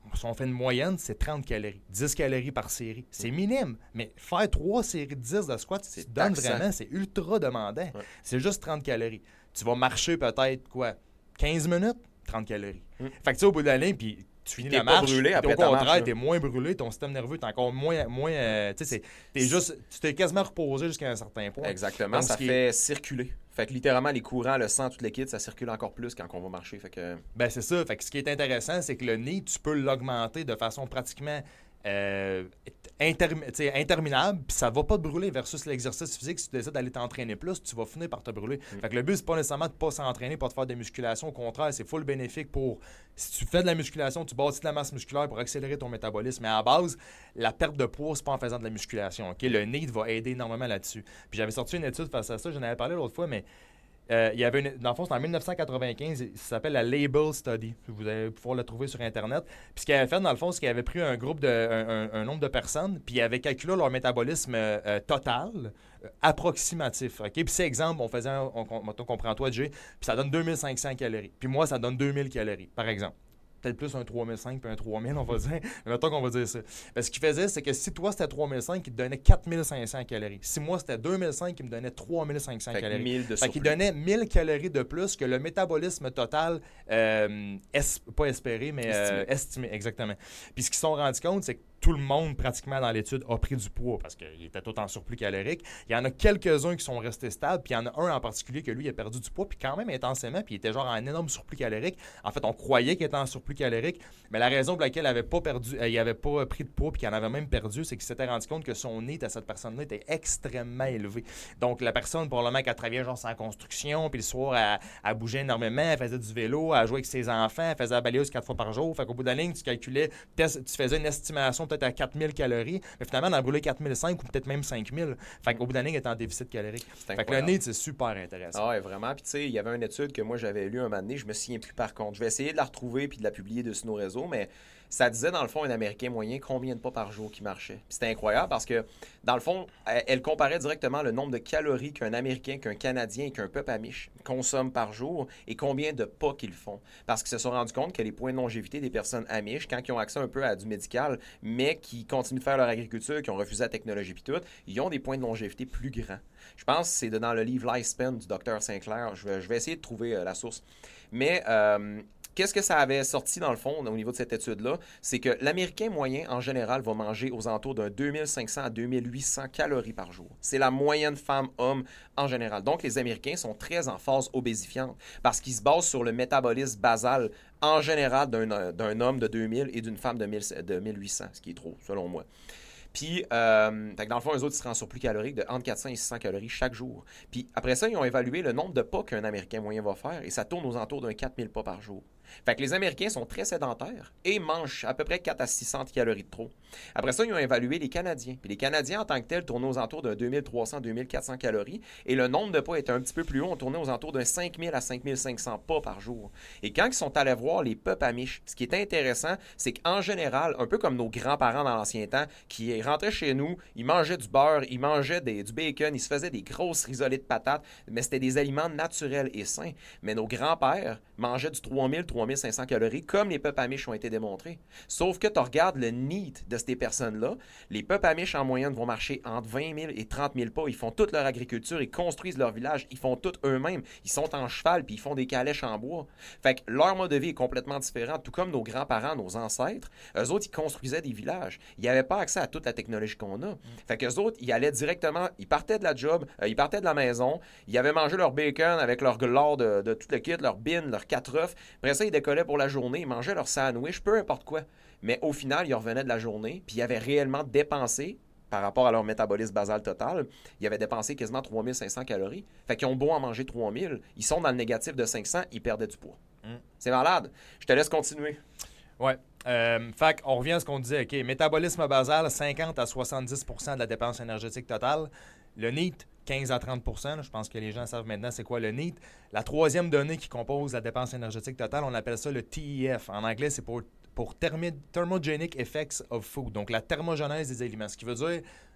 si on fait une moyenne, c'est trente calories. dix calories par série. C'est minime. Mais faire trois séries de dix de squat, tu te donnes vraiment, c'est ultra demandant. Ouais. C'est juste trente calories. Tu vas marcher peut-être, quoi, quinze minutes, trente calories. Mm. Fait que tu sais, au bout de l'année, puis tu finis la marche, brûlé après au contraire, t'es moins brûlé, ton système nerveux est encore moins... moins euh, tu sais, t'es juste... Tu t'es quasiment reposé jusqu'à un certain point.
Exactement, donc, ça fait est... circuler. Fait que littéralement, les courants, le sang, tout le kit, ça circule encore plus quand on va marcher. Fait que...
Ben c'est ça. Fait que ce qui est intéressant, c'est que le nez, tu peux l'augmenter de façon pratiquement euh, intermi- interminable, puis ça va pas te brûler versus l'exercice physique. Si tu décides d'aller t'entraîner plus, tu vas finir par te brûler. Mm. Fait que le but, c'est pas nécessairement de pas s'entraîner, pas de faire de musculation. Au contraire, c'est full bénéfique pour... Si tu fais de la musculation, tu bâtis de la masse musculaire pour accélérer ton métabolisme. Mais à la base, la perte de poids, c'est pas en faisant de la musculation. Okay? Le nez va aider énormément là-dessus. Puis j'avais sorti une étude face à ça, j'en avais parlé l'autre fois, mais Euh, il y avait une, dans le fond, c'est en dix-neuf cent quatre-vingt-quinze, ça s'appelle la Label Study. Vous allez pouvoir le trouver sur Internet. Puis ce qu'il avait fait, dans le fond, c'est qu'il avait pris un groupe de un, un, un nombre de personnes, puis il avait calculé leur métabolisme euh, total, euh, approximatif. OK? Puis c'est exemple, on faisait, un, on, on, on comprend toi, Jay, puis ça donne deux mille cinq cents calories. Puis moi, ça donne deux mille calories, par exemple. Peut-être plus un trois mille cinq puis un trois mille, on va dire. Mais mettons qu'on va dire ça. Parce ce qu'il faisait, c'est que si toi, c'était trois mille cinq, il te donnait quatre mille cinq cents calories. Si moi, c'était deux mille cinq, il me donnait trois mille cinq cents calories.
mille de
fait qu'il donnait mille calories de plus que le métabolisme total, euh, es- pas espéré, mais estimé. Euh, estimé. Exactement. Puis ce qu'ils se sont rendus compte, c'est que tout le monde, pratiquement dans l'étude, a pris du poids parce qu'il était tout en surplus calorique. Il y en a quelques-uns qui sont restés stables, puis il y en a un en particulier que lui, il a perdu du poids, puis quand même intensément, puis il était genre en énorme surplus calorique. En fait, on croyait qu'il était en surplus calorique, mais la raison pour laquelle il n'avait pas perdu, euh, il avait pas pris de poids, puis qu'il en avait même perdu, c'est qu'il s'était rendu compte que son nez à cette personne-là était extrêmement élevé. Donc, la personne, probablement qu'elle travaillait genre sans construction, puis le soir, elle, elle bougeait énormément, elle faisait du vélo, elle jouait avec ses enfants, elle faisait la balayeuse quatre fois par jour. Fait qu'au bout de la ligne, tu calculais, tu faisais une estimation peut-être à quatre mille calories, mais finalement, on a brûlé quatre mille cinq ou peut-être même cinq mille. Fait qu'au bout de la ligne, elle était en déficit calorique. Fait que le nez, c'est super intéressant.
Ah ouais, vraiment. Puis tu sais, il y avait une étude que moi, j'avais lue un moment donné, je me souviens plus par contre. Je vais essayer de la retrouver puis de la publier dessus nos réseaux, mais ça disait, dans le fond, un Américain moyen, combien de pas par jour qui marchait. Puis c'était incroyable parce que, dans le fond, elle comparait directement le nombre de calories qu'un Américain, qu'un Canadien et qu'un peuple amish consomment par jour et combien de pas qu'ils font. Parce qu'ils se sont rendus compte que les points de longévité des personnes amish, quand ils ont accès un peu à du médical, mais qui continuent de faire leur agriculture, qui ont refusé la technologie puis tout, ils ont des points de longévité plus grands. Je pense que c'est dans le livre Lifespan du docteur Sinclair. Je vais, je vais essayer de trouver euh, la source. Mais... Euh, Qu'est-ce que ça avait sorti, dans le fond, au niveau de cette étude-là? C'est que l'Américain moyen, en général, va manger aux alentours d'un deux mille cinq cents à deux mille huit cents calories par jour. C'est la moyenne femme-homme en général. Donc, les Américains sont très en phase obésifiante parce qu'ils se basent sur le métabolisme basal, en général, d'un, d'un homme de deux mille et d'une femme de, mille, de mille huit cents, ce qui est trop, selon moi. Puis, euh, dans le fond, eux autres, ils seraient en surplus calorique de entre quatre cents et six cents calories chaque jour. Puis, après ça, ils ont évalué le nombre de pas qu'un Américain moyen va faire et ça tourne aux alentours d'un quatre mille pas par jour. Fait que les Américains sont très sédentaires et mangent à peu près quatre à six cents calories de trop. Après ça, ils ont évalué les Canadiens. Puis les Canadiens, en tant que tels, tournaient aux alentours de deux mille trois cents à deux mille quatre cents calories et le nombre de pas était un petit peu plus haut. On tournait aux alentours de cinq mille à cinq mille cinq cents pas par jour. Et quand ils sont allés voir les peuples amish, ce qui est intéressant, c'est qu'en général, un peu comme nos grands-parents dans l'ancien temps, qui rentraient chez nous, ils mangeaient du beurre, ils mangeaient des, du bacon, ils se faisaient des grosses risolées de patates, mais c'était des aliments naturels et sains. Mais nos grands-pères mangeaient du trois mille à trois mille cinq cents calories, comme les peuples amish ont été démontrés. Sauf que tu regardes le need de ces personnes-là. Les peuples amish, en moyenne, vont marcher entre vingt mille et trente mille pas. Ils font toute leur agriculture, ils construisent leur village, ils font tout eux-mêmes. Ils sont en cheval, puis ils font des calèches en bois. Fait que leur mode de vie est complètement différent, tout comme nos grands-parents, nos ancêtres. Eux autres, ils construisaient des villages. Ils n'avaient pas accès à toute la technologie qu'on a. Fait qu'eux autres, ils allaient directement, ils partaient de la job, euh, ils partaient de la maison, ils avaient mangé leur bacon avec leur gland de, de tout le kit, leur bin, leurs quatre œufs. Après ça, ils décollaient pour la journée, ils mangeaient leur sandwich, peu importe quoi. Mais au final, ils revenaient de la journée, puis ils avaient réellement dépensé, par rapport à leur métabolisme basal total, ils avaient dépensé quasiment trois mille cinq cents calories. Fait qu'ils ont beau en manger trois mille, ils sont dans le négatif de cinq cents, ils perdaient du poids. Mm. C'est malade. Je te laisse continuer.
Ouais. Euh, fait qu'on revient à ce qu'on disait. OK, métabolisme basal, cinquante à soixante-dix pour cent de la dépense énergétique totale. Le N E A T, quinze à trente pour cent. Là, je pense que les gens savent maintenant c'est quoi le N E A T. La troisième donnée qui compose la dépense énergétique totale, on appelle ça le T E F. En anglais, c'est pour, pour thermi- Thermogenic Effects of Food, donc la thermogenèse des aliments. Ce qui veut dire,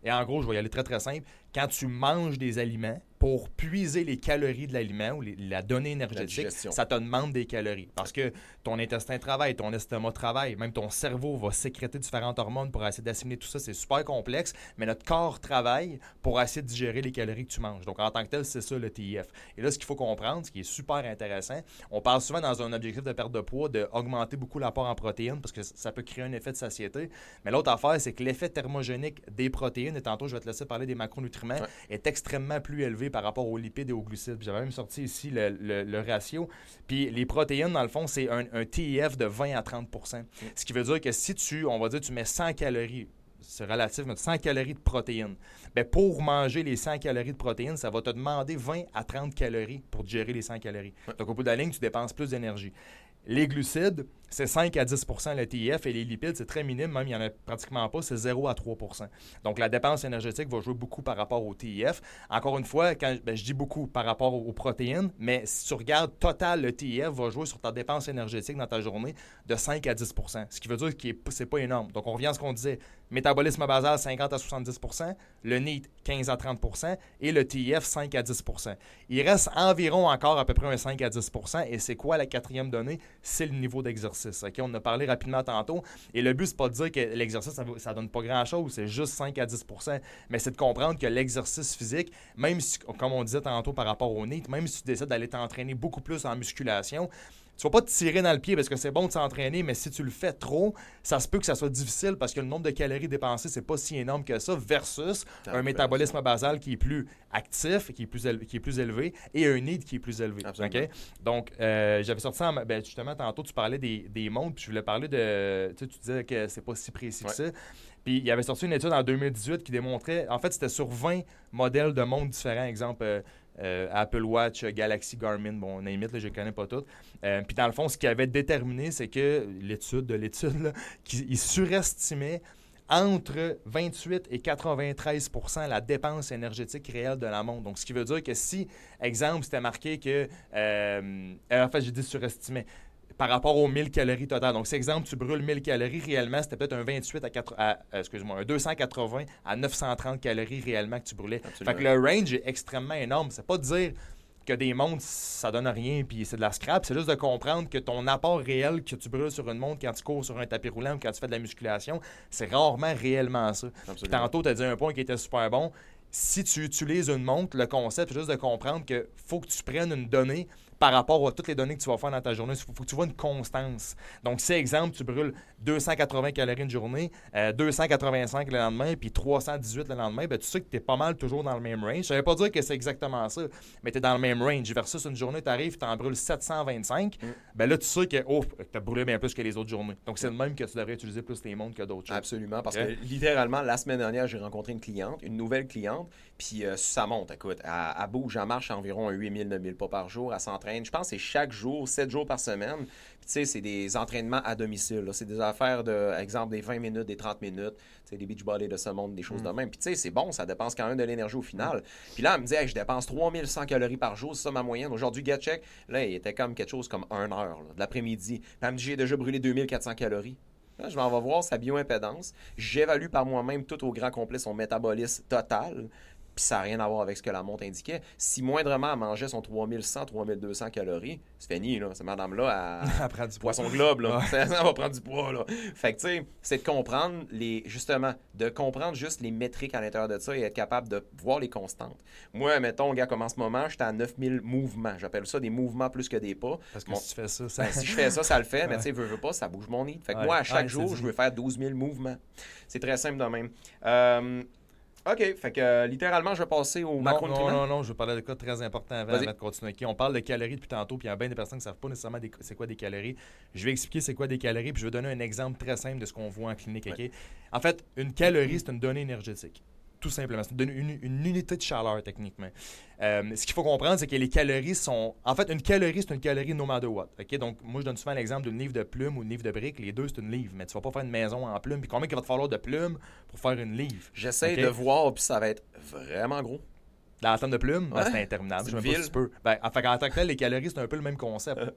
Et en gros, je vais y aller très, très simple. Quand tu manges des aliments, pour puiser les calories de l'aliment ou les, la donnée énergétique, la ça te demande des calories. Parce que ton intestin travaille, ton estomac travaille, même ton cerveau va sécréter différentes hormones pour essayer d'assimiler tout ça. C'est super complexe, mais notre corps travaille pour essayer de digérer les calories que tu manges. Donc, en tant que tel, c'est ça le T I F. Et là, ce qu'il faut comprendre, ce qui est super intéressant, on parle souvent dans un objectif de perte de poids d'augmenter beaucoup l'apport en protéines parce que ça peut créer un effet de satiété. Mais l'autre affaire, c'est que l'effet thermogénique des protéines, et tantôt, je vais te laisser parler des macronutriments, ouais. est extrêmement plus élevé par rapport aux lipides et aux glucides. J'avais même sorti ici le, le, le ratio. Puis les protéines, dans le fond, c'est un, un T I F de vingt à trente pour cent. Mm. Ce qui veut dire que si tu, on va dire, tu mets cent calories, c'est relatif, mais cent calories de protéines, bien, pour manger les cent calories de protéines, ça va te demander vingt à trente calories pour digérer les cent calories. Ouais. Donc, au bout de la ligne, tu dépenses plus d'énergie. Les glucides, c'est cinq à dix pour cent le T I F et les lipides, c'est très minime, même il n'y en a pratiquement pas, c'est zéro à trois pour cent. Donc, la dépense énergétique va jouer beaucoup par rapport au T I F. Encore une fois, quand, ben, je dis beaucoup par rapport aux, aux protéines, mais si tu regardes total, le T I F va jouer sur ta dépense énergétique dans ta journée de cinq à dix pour cent, ce qui veut dire que ce n'est pas énorme. Donc, on revient à ce qu'on disait, métabolisme basal cinquante à soixante-dix pour cent, le N E A T quinze à trente pour cent et le T I F cinq à dix pour cent. Il reste environ encore à peu près un cinq à dix pour cent et c'est quoi la quatrième donnée? C'est le niveau d'exercice. Okay? On en a parlé rapidement tantôt et le but, c'est pas de dire que l'exercice, ça ne donne pas grand-chose, c'est juste cinq à dix pour cent, mais c'est de comprendre que l'exercice physique, même si, comme on disait tantôt par rapport au N E A T, même si tu décides d'aller t'entraîner beaucoup plus en musculation, tu ne vas pas te tirer dans le pied parce que c'est bon de s'entraîner, mais si tu le fais trop, ça se peut que ça soit difficile parce que le nombre de calories dépensées, c'est pas si énorme que ça versus un métabolisme basal qui est plus actif, qui est plus élevé, qui est plus élevé et un N E A T qui est plus élevé. Okay? Donc, euh, j'avais sorti, en, ben, justement, tantôt, tu parlais des, des montres, puis je voulais parler de... Tu sais, tu disais que c'est pas si précis que ça. Puis, il y avait sorti une étude en deux mille dix-huit qui démontrait... En fait, c'était sur vingt modèles de montres différents. Exemple... Euh, Euh, Apple Watch, Galaxy, Garmin, bon, on imite, là, je ne connais pas toutes. Euh, puis dans le fond, ce qui avait déterminé, c'est que l'étude de l'étude, là, qu'il surestimait entre vingt-huit et quatre-vingt-treize pour cent la dépense énergétique réelle de la montre. Donc, ce qui veut dire que si, exemple, c'était marqué que... Euh, en fait, j'ai dit surestimé. Par rapport aux mille calories totales. Donc, c'est exemple, tu brûles mille calories, réellement, c'était peut-être un vingt-huit à, quatre, à euh, excuse-moi, un deux cent quatre-vingts à neuf cent trente calories réellement que tu brûlais. Absolument. Fait que le range est extrêmement énorme. C'est pas de dire que des montres, ça donne rien puis c'est de la scrap. C'est juste de comprendre que ton apport réel que tu brûles sur une montre quand tu cours sur un tapis roulant ou quand tu fais de la musculation, c'est rarement réellement ça. Puis tantôt, tu as dit un point qui était super bon. Si tu utilises une montre, le concept, c'est juste de comprendre qu'il faut que tu prennes une donnée par rapport à toutes les données que tu vas faire dans ta journée. Il faut, faut que tu vois une constance. Donc, si, exemple, tu brûles deux cent quatre-vingts calories une journée, euh, deux cent quatre-vingt-cinq le lendemain, puis trois cent dix-huit le lendemain, ben, tu sais que tu es pas mal toujours dans le même range. Ça ne veut pas dire que c'est exactement ça, mais tu es dans le même range. Versus une journée, tu arrives, tu en brûles sept cent vingt-cinq, mm. ben là, tu sais que oh, tu as brûlé bien plus que les autres journées. Donc, c'est le même que tu devrais utiliser plus les montres que d'autres choses.
Absolument, parce okay? que littéralement, la semaine dernière, j'ai rencontré une cliente, une nouvelle cliente, puis euh, ça monte, écoute, elle, elle bouge, elle marche à environ huit mille, neuf mille pas par jour, elle s'entraîne. Je pense que c'est chaque jour, sept jours par semaine. Puis tu sais, c'est des entraînements à domicile. Là. C'est des affaires de, exemple, des vingt minutes, des trente minutes, tu sais, des beach body de ce monde, des choses mm. de même. Puis tu sais, c'est bon, ça dépense quand même de l'énergie au final. Mm. Puis là, elle me dit, hey, je dépense trois mille cent calories par jour, c'est ça ma moyenne. Aujourd'hui, get check, là, il était comme quelque chose comme une heure là, de l'après-midi. Puis elle me dit, j'ai déjà brûlé deux mille quatre cents calories. Là, je m'en vais voir sa bioimpédance. J'évalue par moi-même tout au grand complet son métabolisme total. Puis ça n'a rien à voir avec ce que la montre indiquait. Si moindrement elle mangeait son trois mille cent, trois mille deux cents calories, c'est fini, là. Cette madame-là, elle, elle prend du poisson poids. Globe, là. Ouais. Ça, ça va prendre du poids, là. Fait que, tu sais, c'est de comprendre les, justement, de comprendre juste les métriques à l'intérieur de ça et être capable de voir les constantes. Moi, mettons, gars, comme en ce moment, j'étais à neuf mille mouvements. J'appelle ça des mouvements plus que des pas.
Parce que
bon,
si tu fais ça, ça...
Ben, si je fais ça, ça le fait, ouais. Mais tu sais, veux, veux pas, ça bouge mon nid. Fait que ouais. moi, à chaque ouais, jour, je veux faire douze mille mouvements. C'est très simple de même. Euh... OK, fait que euh, littéralement, je vais passer au macronutriments.
Non, non, non, je vais parler de cas très important avant, avant de continuer. Okay, on parle de calories depuis tantôt, puis il y a bien des personnes qui ne savent pas nécessairement des, c'est quoi des calories. Je vais expliquer c'est quoi des calories, puis je vais donner un exemple très simple de ce qu'on voit en clinique. Ouais. Okay? En fait, une calorie, c'est une donnée énergétique. Tout simplement. C'est une, une, une unité de chaleur, techniquement. Euh, ce qu'il faut comprendre, c'est que les calories sont... En fait, une calorie, c'est une calorie no matter what. Okay? Donc, moi, je donne souvent l'exemple d'une livre de plumes ou une livre de briques. Les deux, c'est une livre. Mais tu ne vas pas faire une maison en plumes. Puis combien il va te falloir de plumes pour faire une livre?
J'essaie okay? de voir, puis ça va être vraiment gros.
Dans la tonne de plumes, ouais. ben, c'est interminable. Je me dis tu peux. Ben, en fait, en tant que tel, les calories, c'est un peu le même concept.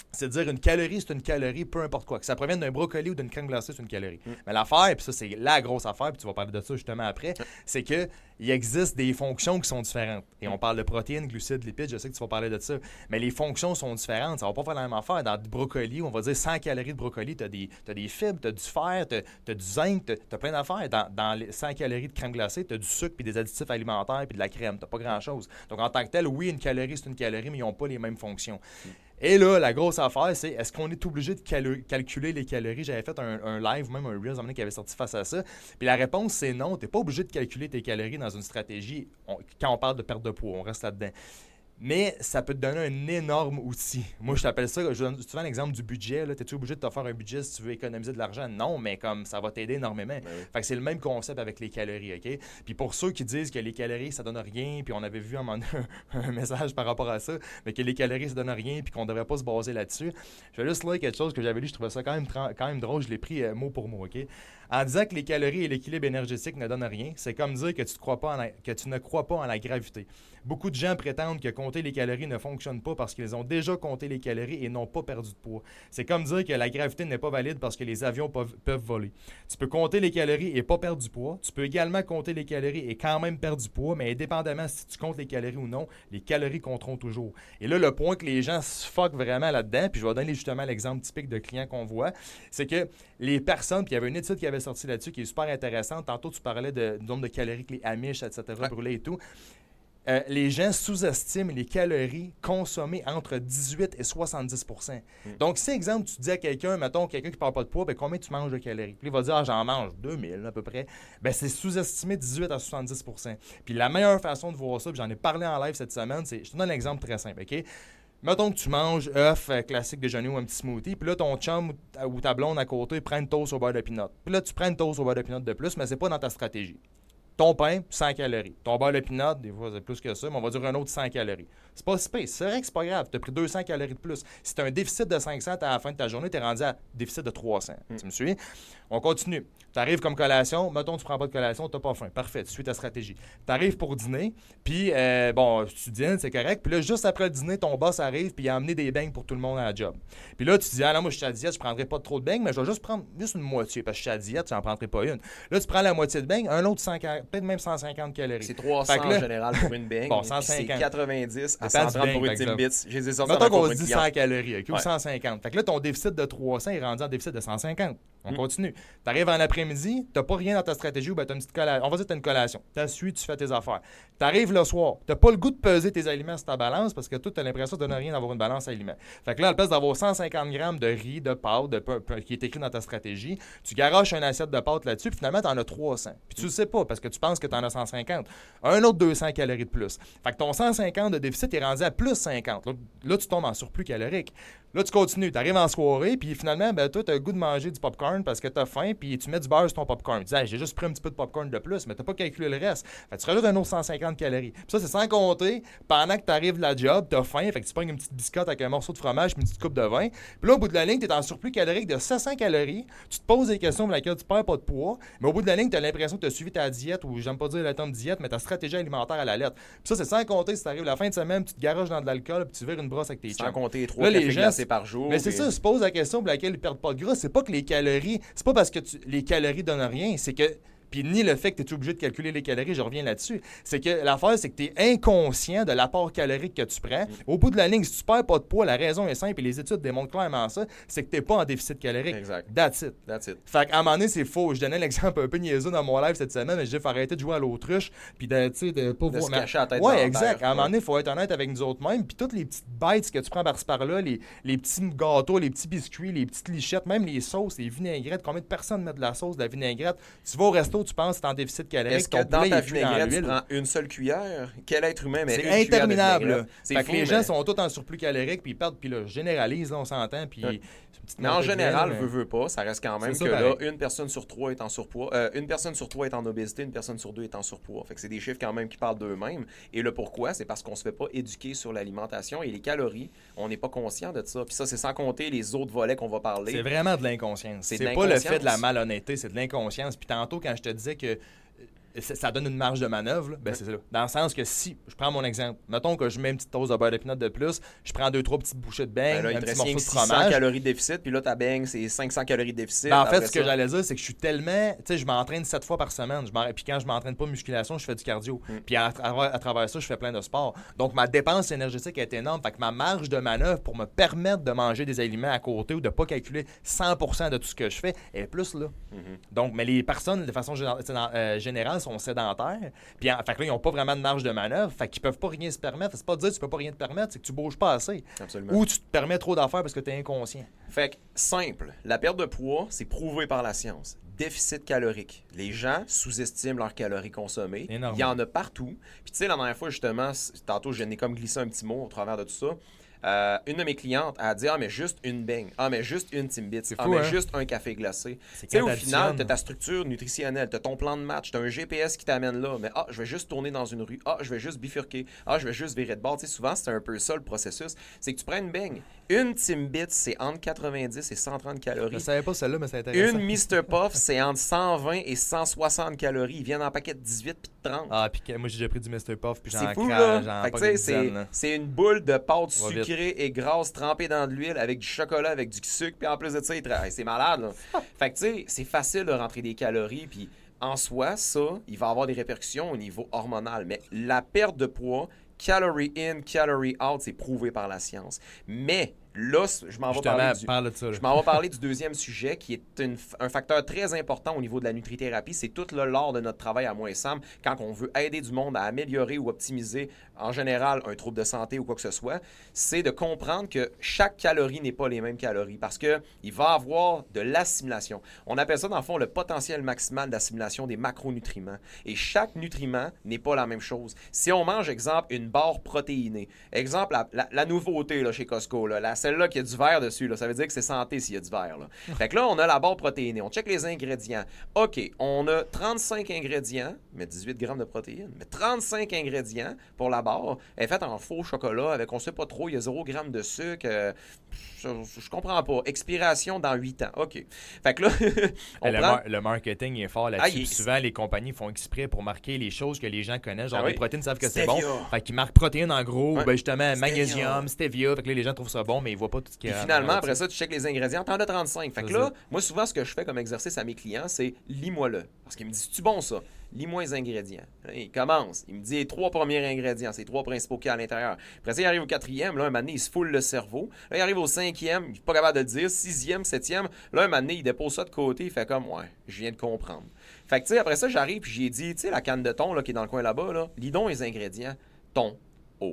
c'est de dire une calorie, c'est une calorie, peu importe quoi. Que ça provienne d'un brocoli ou d'une crème glacée, c'est une calorie. Mm. Mais l'affaire, puis ça, c'est la grosse affaire, puis tu vas parler de ça justement après, mm. c'est qu'il existe des fonctions qui sont différentes. Et on parle de protéines, glucides, lipides, je sais que tu vas parler de ça. Mais les fonctions sont différentes. Ça va pas faire la même affaire. Dans du brocoli, on va dire cent calories de brocoli, tu as des, t'as des fibres, tu as du fer, tu as du zinc, tu as plein d'affaires. Dans, dans les cent calories de crème glacée, tu as du sucre, puis des additifs alimentaires, puis de la crème. Tu n'as pas grand-chose. Donc en tant que tel, oui, une calorie, c'est une calorie, mais ils n'ont pas les mêmes fonctions. Mm. Et là, la grosse affaire, c'est est-ce qu'on est obligé de cal- calculer les calories? J'avais fait un, un live, même un Reels, qui avait sorti face à ça. Puis la réponse, c'est non. Tu n'es pas obligé de calculer tes calories dans une stratégie on, quand on parle de perte de poids. On reste là-dedans. Mais ça peut te donner un énorme outil. Moi, je t'appelle ça, je donne souvent l'exemple du budget. T'es-tu obligé de te faire un budget si tu veux économiser de l'argent? Non, mais comme ça va t'aider énormément. Ben oui. Fait que c'est le même concept avec les calories, OK? Puis pour ceux qui disent que les calories, ça donne rien, puis on avait vu un, moment, un message par rapport à ça, mais que les calories, ça donne rien, puis qu'on devrait pas se baser là-dessus, je vais juste lire quelque chose que j'avais lu, je trouvais ça quand même, quand même drôle, je l'ai pris euh, mot pour mot, OK? En disant que les calories et l'équilibre énergétique ne donnent rien, c'est comme dire que tu, te crois pas en la, que tu ne crois pas en la gravité. Beaucoup de gens prétendent que compter les calories ne fonctionne pas parce qu'ils ont déjà compté les calories et n'ont pas perdu de poids. C'est comme dire que la gravité n'est pas valide parce que les avions peuvent, peuvent voler. Tu peux compter les calories et pas perdre du poids. Tu peux également compter les calories et quand même perdre du poids, mais indépendamment si tu comptes les calories ou non, les calories compteront toujours. Et là, le point que les gens se fuckent vraiment là-dedans, puis je vais donner justement l'exemple typique de clients qu'on voit, c'est que les personnes, puis il y avait une étude qui avait sorti là-dessus qui est super intéressante. Tantôt, tu parlais de, du nombre de calories que les Amish, et cetera, ouais. brûlaient et tout. Euh, les gens sous-estiment les calories consommées entre dix-huit et soixante-dix pour cent. Mm. Donc, si, exemple, tu dis à quelqu'un, mettons, quelqu'un qui ne parle pas de poids, ben, combien tu manges de calories? Puis il va dire, ah, j'en mange deux mille à peu près. Ben, c'est sous-estimé dix-huit à soixante-dix pour cent. Puis la meilleure façon de voir ça, puis j'en ai parlé en live cette semaine, c'est, je te donne un exemple très simple, OK? Mettons que tu manges œuf euh, classique déjeuner ou un petit smoothie, puis là, ton chum ou, ou ta blonde à côté prend une toast au beurre de pinot. Puis là, tu prends une toast au beurre de pinot de plus, mais c'est pas dans ta stratégie. Ton pain, cent calories. Ton beurre de pinot, des fois, c'est plus que ça, mais on va dire un autre cent calories. C'est pas si pire. C'est vrai que c'est pas grave. Tu as pris deux cents calories de plus. Si tu as un déficit de cinq cents à la fin de ta journée, tu es rendu à déficit de trois cents. Mm. Tu me suis? On continue. Tu arrives comme collation. Mettons, tu prends pas de collation, tu n'as pas faim. Parfait. Tu suis ta stratégie. Tu arrives pour dîner, puis, euh, bon, tu dînes, c'est correct. Puis là, juste après le dîner, ton boss arrive, puis il a amené des beignes pour tout le monde à la job. Puis là, tu dis, ah non, moi, je suis à la diète, je prendrai pas trop de beignes, mais je vais juste prendre juste une moitié, parce que je suis à la diète, je n'en prendrai pas une. Là, tu prends la moitié de beignes, un autre cent, peut-être même cent cinquante calories.
C'est trois cents là, en général pour une beigne.
Bon, cent cinquante.
C'est quatre-vingt-dix à cent trente pour une Timbits. J'ai des sorties
mettons qu'on se dit cent calories, okay, ouais. ou cent cinquante. Fait que là, ton déficit de trois cents est rendu en déficit de cent cinquante. On mm. continue. Tu arrives en après-midi, tu n'as pas rien dans ta stratégie ou ben tu as une petite collation. On va dire que tu as une collation. Tu suis, tu fais tes affaires. Tu arrives le soir, tu n'as pas le goût de peser tes aliments sur ta balance parce que toi, tu as l'impression de ne rien d'avoir une balance aliments. Fait que là, à la place d'avoir cent cinquante grammes de riz, de pâtes, de peu, peu, qui est écrit dans ta stratégie, tu garoches une assiette de pâtes là-dessus, puis finalement, tu en as trois cents. Puis tu le sais pas parce que tu penses que tu en as cent cinquante. Un autre deux cents calories de plus. Fait que ton cent cinquante de déficit est rendu à plus cinquante. Là, là tu tombes en surplus calorique. Là, tu continues, tu arrives en soirée, puis finalement, ben, toi, tu as le goût de manger du popcorn parce que tu as faim, puis tu mets du beurre sur ton popcorn. Tu dis, hey, j'ai juste pris un petit peu de popcorn de plus, mais tu n'as pas calculé le reste. Fait que tu rajoutes un autre cent cinquante calories. Puis ça, c'est sans compter, pendant que tu arrives de la job, tu as faim, fait que tu prends une petite biscotte avec un morceau de fromage puis une petite coupe de vin. Puis là, au bout de la ligne, tu es en surplus calorique de sept cents calories. Tu te poses des questions pour lesquelles tu perds pas de poids, mais au bout de la ligne, tu as l'impression que tu as suivi ta diète, ou j'aime pas dire le terme diète, mais ta stratégie alimentaire à la lettre. Puis ça, c'est sans compter si tu arrives la fin de semaine, tu te garoches dans de l'alcool, puis tu vires une brosse avec tes
sans
chums.
compter trois cafés glacés par jour.
Mais c'est ça, se pose la question pour laquelle ils perdent pas de gras. C'est pas que les calories, c'est pas parce que tu, les calories donnent rien, c'est que puis ni le fait que tu es obligé de calculer les calories, je reviens là-dessus. C'est que l'affaire, c'est que tu es inconscient de l'apport calorique que tu prends. Mm. Au bout de la ligne, si tu perds pas de poids, la raison est simple et les études démontrent clairement ça, c'est que tu n'es pas en déficit calorique.
Exact.
That's it.
That's it.
Fait qu'à un moment donné, c'est faux. Je donnais l'exemple un peu niaiseux dans mon live cette semaine, mais je dis, il faut arrêter de jouer à l'autruche, puis de, tu sais, de pas
de
voir...
se cacher la tête
ouais,
dans
exact.
l'air.
À un moment donné, il faut être honnête avec nous autres mêmes, puis toutes les petites bêtes que tu prends par-ci par-là, les, les petits gâteaux, les petits biscuits, les petites lichettes, même les sauces, les vinaigrettes, combien de personnes mettent de la sauce, de la vinaigrette? Tu vas au resto, tu penses que tu es en déficit calorique.
Est-ce que dans ta vinaigrette, tu prends une seule cuillère? Quel être humain met une cuillère de
interminable. C'est fait
fou,
que les
mais...
gens sont tous en surplus calorique, puis ils perdent, puis là, je généralise, là, on s'entend, puis...
Ouais. Mais en général, veut, veut pas, ça reste quand même que là, une personne sur trois est en surpoids, euh, une personne sur trois est en obésité, une personne sur deux est en surpoids. Fait que c'est des chiffres quand même qui parlent d'eux-mêmes. Et le pourquoi, c'est parce qu'on se fait pas éduquer sur l'alimentation et les calories, on n'est pas conscient de ça. Puis ça, c'est sans compter les autres volets qu'on va parler.
C'est vraiment de l'inconscience. C'est, c'est pas le fait de la malhonnêteté, c'est de l'inconscience. Puis tantôt, quand je te disais que ça, ça donne une marge de manœuvre. Là. Ben, c'est ça. Dans le sens que si, je prends mon exemple, mettons que je mets une petite dose de beurre de pinot de plus, je prends deux, trois petites bouchées de beigne,
ben là,
un petit morceau de
six cents
fromage.
calories de déficit, puis là, ta beigne, c'est cinq cents calories de déficit.
Ben, en fait, ce
ça...
que j'allais dire, c'est que je suis tellement... Tu sais, je m'entraîne sept fois par semaine. Je puis quand je m'entraîne pas de musculation, je fais du cardio. Mm. Puis à, à, à travers ça, je fais plein de sport. Donc, ma dépense énergétique est énorme. Fait que ma marge de manœuvre pour me permettre de manger des aliments à côté ou de pas calculer cent pour cent de tout ce que je fais est plus là. Mm-hmm. Donc, mais les personnes, de façon générale, sont sédentaires. Puis, en fait que là, ils n'ont pas vraiment de marge de manœuvre. Fait qu'ils peuvent pas rien se permettre. C'est pas de dire que tu peux pas rien te permettre, c'est que tu bouges pas assez.
Absolument.
Ou tu te permets trop d'affaires parce que tu es inconscient.
Fait que, simple. La perte de poids, c'est prouvé par la science. Déficit calorique. Les gens sous-estiment leurs calories consommées. Énorme. Il y en a partout. Puis, tu sais, la dernière fois, justement, tantôt, je n'ai comme glissé un petit mot au travers de tout ça. Euh, une de mes clientes a dit « Ah, mais juste une beigne. Ah, mais juste une Timbits. Ah, mais hein? juste un café glacé. » Tu sais, au final, tu as ta structure nutritionnelle, tu as ton plan de match, tu as un G P S qui t'amène là. Mais ah, je vais juste tourner dans une rue. Ah, je vais juste bifurquer. Ah, je vais juste virer de bord. Tu sais, souvent, c'est un peu ça le processus. C'est que tu prends une beigne. Une Timbits, c'est entre quatre-vingt-dix et cent trente calories.
Je ne savais pas celle-là, mais c'est intéressant.
Une mister Puff, c'est entre cent vingt et cent soixante calories. Ils viennent en paquet de dix-huit puis de trente.
Ah, puis moi, j'ai déjà pris du mister Puff, puis j'en
C'est fou,
crache,
là. Fait que, tu sais, c'est une boule de pâte sucrée et grasse trempée dans de l'huile avec du chocolat, avec du sucre, puis en plus de ça, il tra... c'est malade, là. Fait que, tu sais, c'est facile de rentrer des calories, puis en soi, ça, il va avoir des répercussions au niveau hormonal. Mais la perte de poids, calorie in, calorie out, c'est prouvé par la science. Mais là, je m'en vais parler, du...
parle de ça,
je m'en vais parler du deuxième sujet qui est une... un facteur très important au niveau de la nutrithérapie. C'est tout le lore de notre travail à moi et Sam quand on veut aider du monde à améliorer ou optimiser en général un trouble de santé ou quoi que ce soit. C'est de comprendre que chaque calorie n'est pas les mêmes calories parce qu'il va y avoir de l'assimilation. On appelle ça dans le fond le potentiel maximal d'assimilation des macronutriments. Et chaque nutriment n'est pas la même chose. Si on mange, exemple, une barre protéinée, exemple, la, la, la nouveauté là, chez Costco, là, la celle-là qui a du verre dessus, là, ça veut dire que c'est santé s'il y a du verre. Là. Fait que là, on a la barre protéinée. On check les ingrédients. OK, on a trente-cinq ingrédients, mais dix-huit grammes de protéines, mais trente-cinq ingrédients pour la barre. Elle est faite en faux chocolat avec, on ne sait pas trop, il y a zéro gramme de sucre. Euh, je, je comprends pas. Expiration dans huit ans. OK. Fait que là, on
le,
prend...
mar- le marketing est fort là-dessus. Ah, il... Souvent, les compagnies font exprès pour marquer les choses que les gens connaissent. Genre, ah oui. les protéines savent que Stevia. C'est bon. Fait qu'ils marquent protéines en gros. Ouais. Ben justement, Stevia. Magnésium, stevia. Fait que là, les gens trouvent ça bon, mais ils voient pas tout ce qu'il y a.
Et finalement, après ça, tu checkes les ingrédients. T'en as trente-cinq. Fait que là, moi, souvent, ce que je fais comme exercice à mes clients, c'est lis-moi-le. Parce qu'ils me disent, c'est-tu bon ça? Lis-moi les ingrédients. Il commence. Il me dit les trois premiers ingrédients, c'est les trois principaux qu'il y a à l'intérieur. Après ça, il arrive au quatrième. Là, un moment donné, il se foule le cerveau. Là, il arrive au cinquième. Il n'est pas capable de le dire. Sixième, septième. Là, un moment donné, il dépose ça de côté. Il fait comme, ouais, je viens de comprendre. Fait que, tu sais, après ça, j'arrive puis j'ai dit, tu sais, la canne de thon là, qui est dans le coin là-bas, là, lis donc les ingrédients. Thon, eau.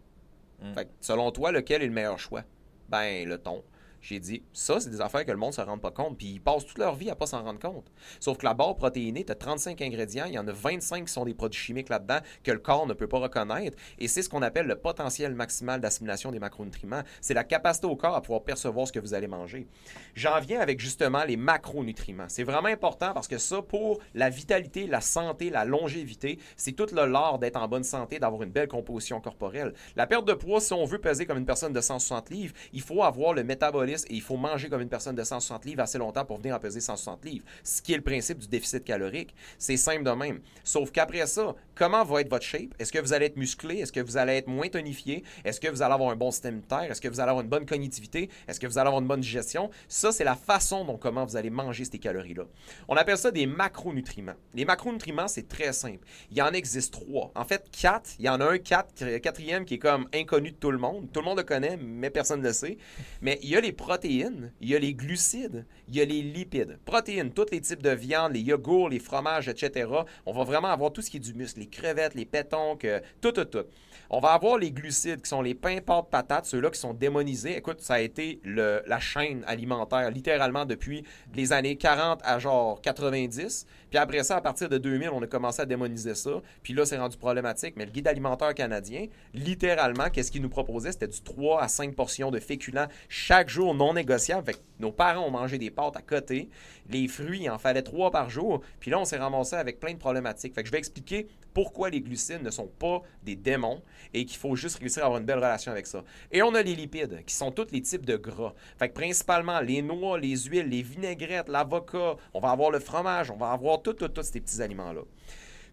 Mm. Fait que, selon toi, lequel est le meilleur choix? Ben, le thon. J'ai dit, ça, c'est des affaires que le monde ne se rend pas compte. Puis ils passent toute leur vie à ne pas s'en rendre compte. Sauf que la barre protéinée, tu as trente-cinq ingrédients. Il y en a vingt-cinq qui sont des produits chimiques là-dedans que le corps ne peut pas reconnaître. Et c'est ce qu'on appelle le potentiel maximal d'assimilation des macronutriments. C'est la capacité au corps à pouvoir percevoir ce que vous allez manger. J'en viens avec justement les macronutriments. C'est vraiment important parce que ça, pour la vitalité, la santé, la longévité, c'est tout le lard d'être en bonne santé, d'avoir une belle composition corporelle. La perte de poids, si on veut peser comme une personne de cent soixante livres, il faut avoir le métabolisme et il faut manger comme une personne de cent soixante livres assez longtemps pour venir en peser cent soixante livres. Ce qui est le principe du déficit calorique. C'est simple de même. Sauf qu'après ça, comment va être votre shape? Est-ce que vous allez être musclé? Est-ce que vous allez être moins tonifié? Est-ce que vous allez avoir un bon système immunitaire? Est-ce que vous allez avoir une bonne cognitivité? Est-ce que vous allez avoir une bonne digestion? Ça, c'est la façon dont comment vous allez manger ces calories-là. On appelle ça des macronutriments. Les macronutriments, c'est très simple. Il y en existe trois. En fait, quatre. Il y en a un quatre, quatrième qui est comme inconnu de tout le monde. Tout le monde le connaît, mais personne ne le sait. Mais il y a les protéines, il y a les glucides, il y a les lipides. Protéines, tous les types de viande, les yogourts, les fromages, et cetera. On va vraiment avoir tout ce qui est du muscle, les crevettes, les pétonques, tout, tout, tout. On va avoir les glucides qui sont les pains, pâtes, patates, ceux-là qui sont démonisés. Écoute, ça a été le, la chaîne alimentaire littéralement depuis les années quarante à genre quatre-vingt-dix. Puis après ça, à partir de deux mille, on a commencé à démoniser ça. Puis là, c'est rendu problématique. Mais le guide alimentaire canadien, littéralement, qu'est-ce qu'il nous proposait? C'était du trois à cinq portions de féculents chaque jour non négociable. Fait que nos parents ont mangé des pâtes à côté. Les fruits, il en fallait trois par jour. Puis là, on s'est ramassé avec plein de problématiques. Fait que je vais expliquer pourquoi les glucides ne sont pas des démons et qu'il faut juste réussir à avoir une belle relation avec ça. Et on a les lipides, qui sont tous les types de gras. Fait que principalement, les noix, les huiles, les vinaigrettes, l'avocat, on va avoir le fromage, on va avoir tous, tous, tous ces petits aliments-là.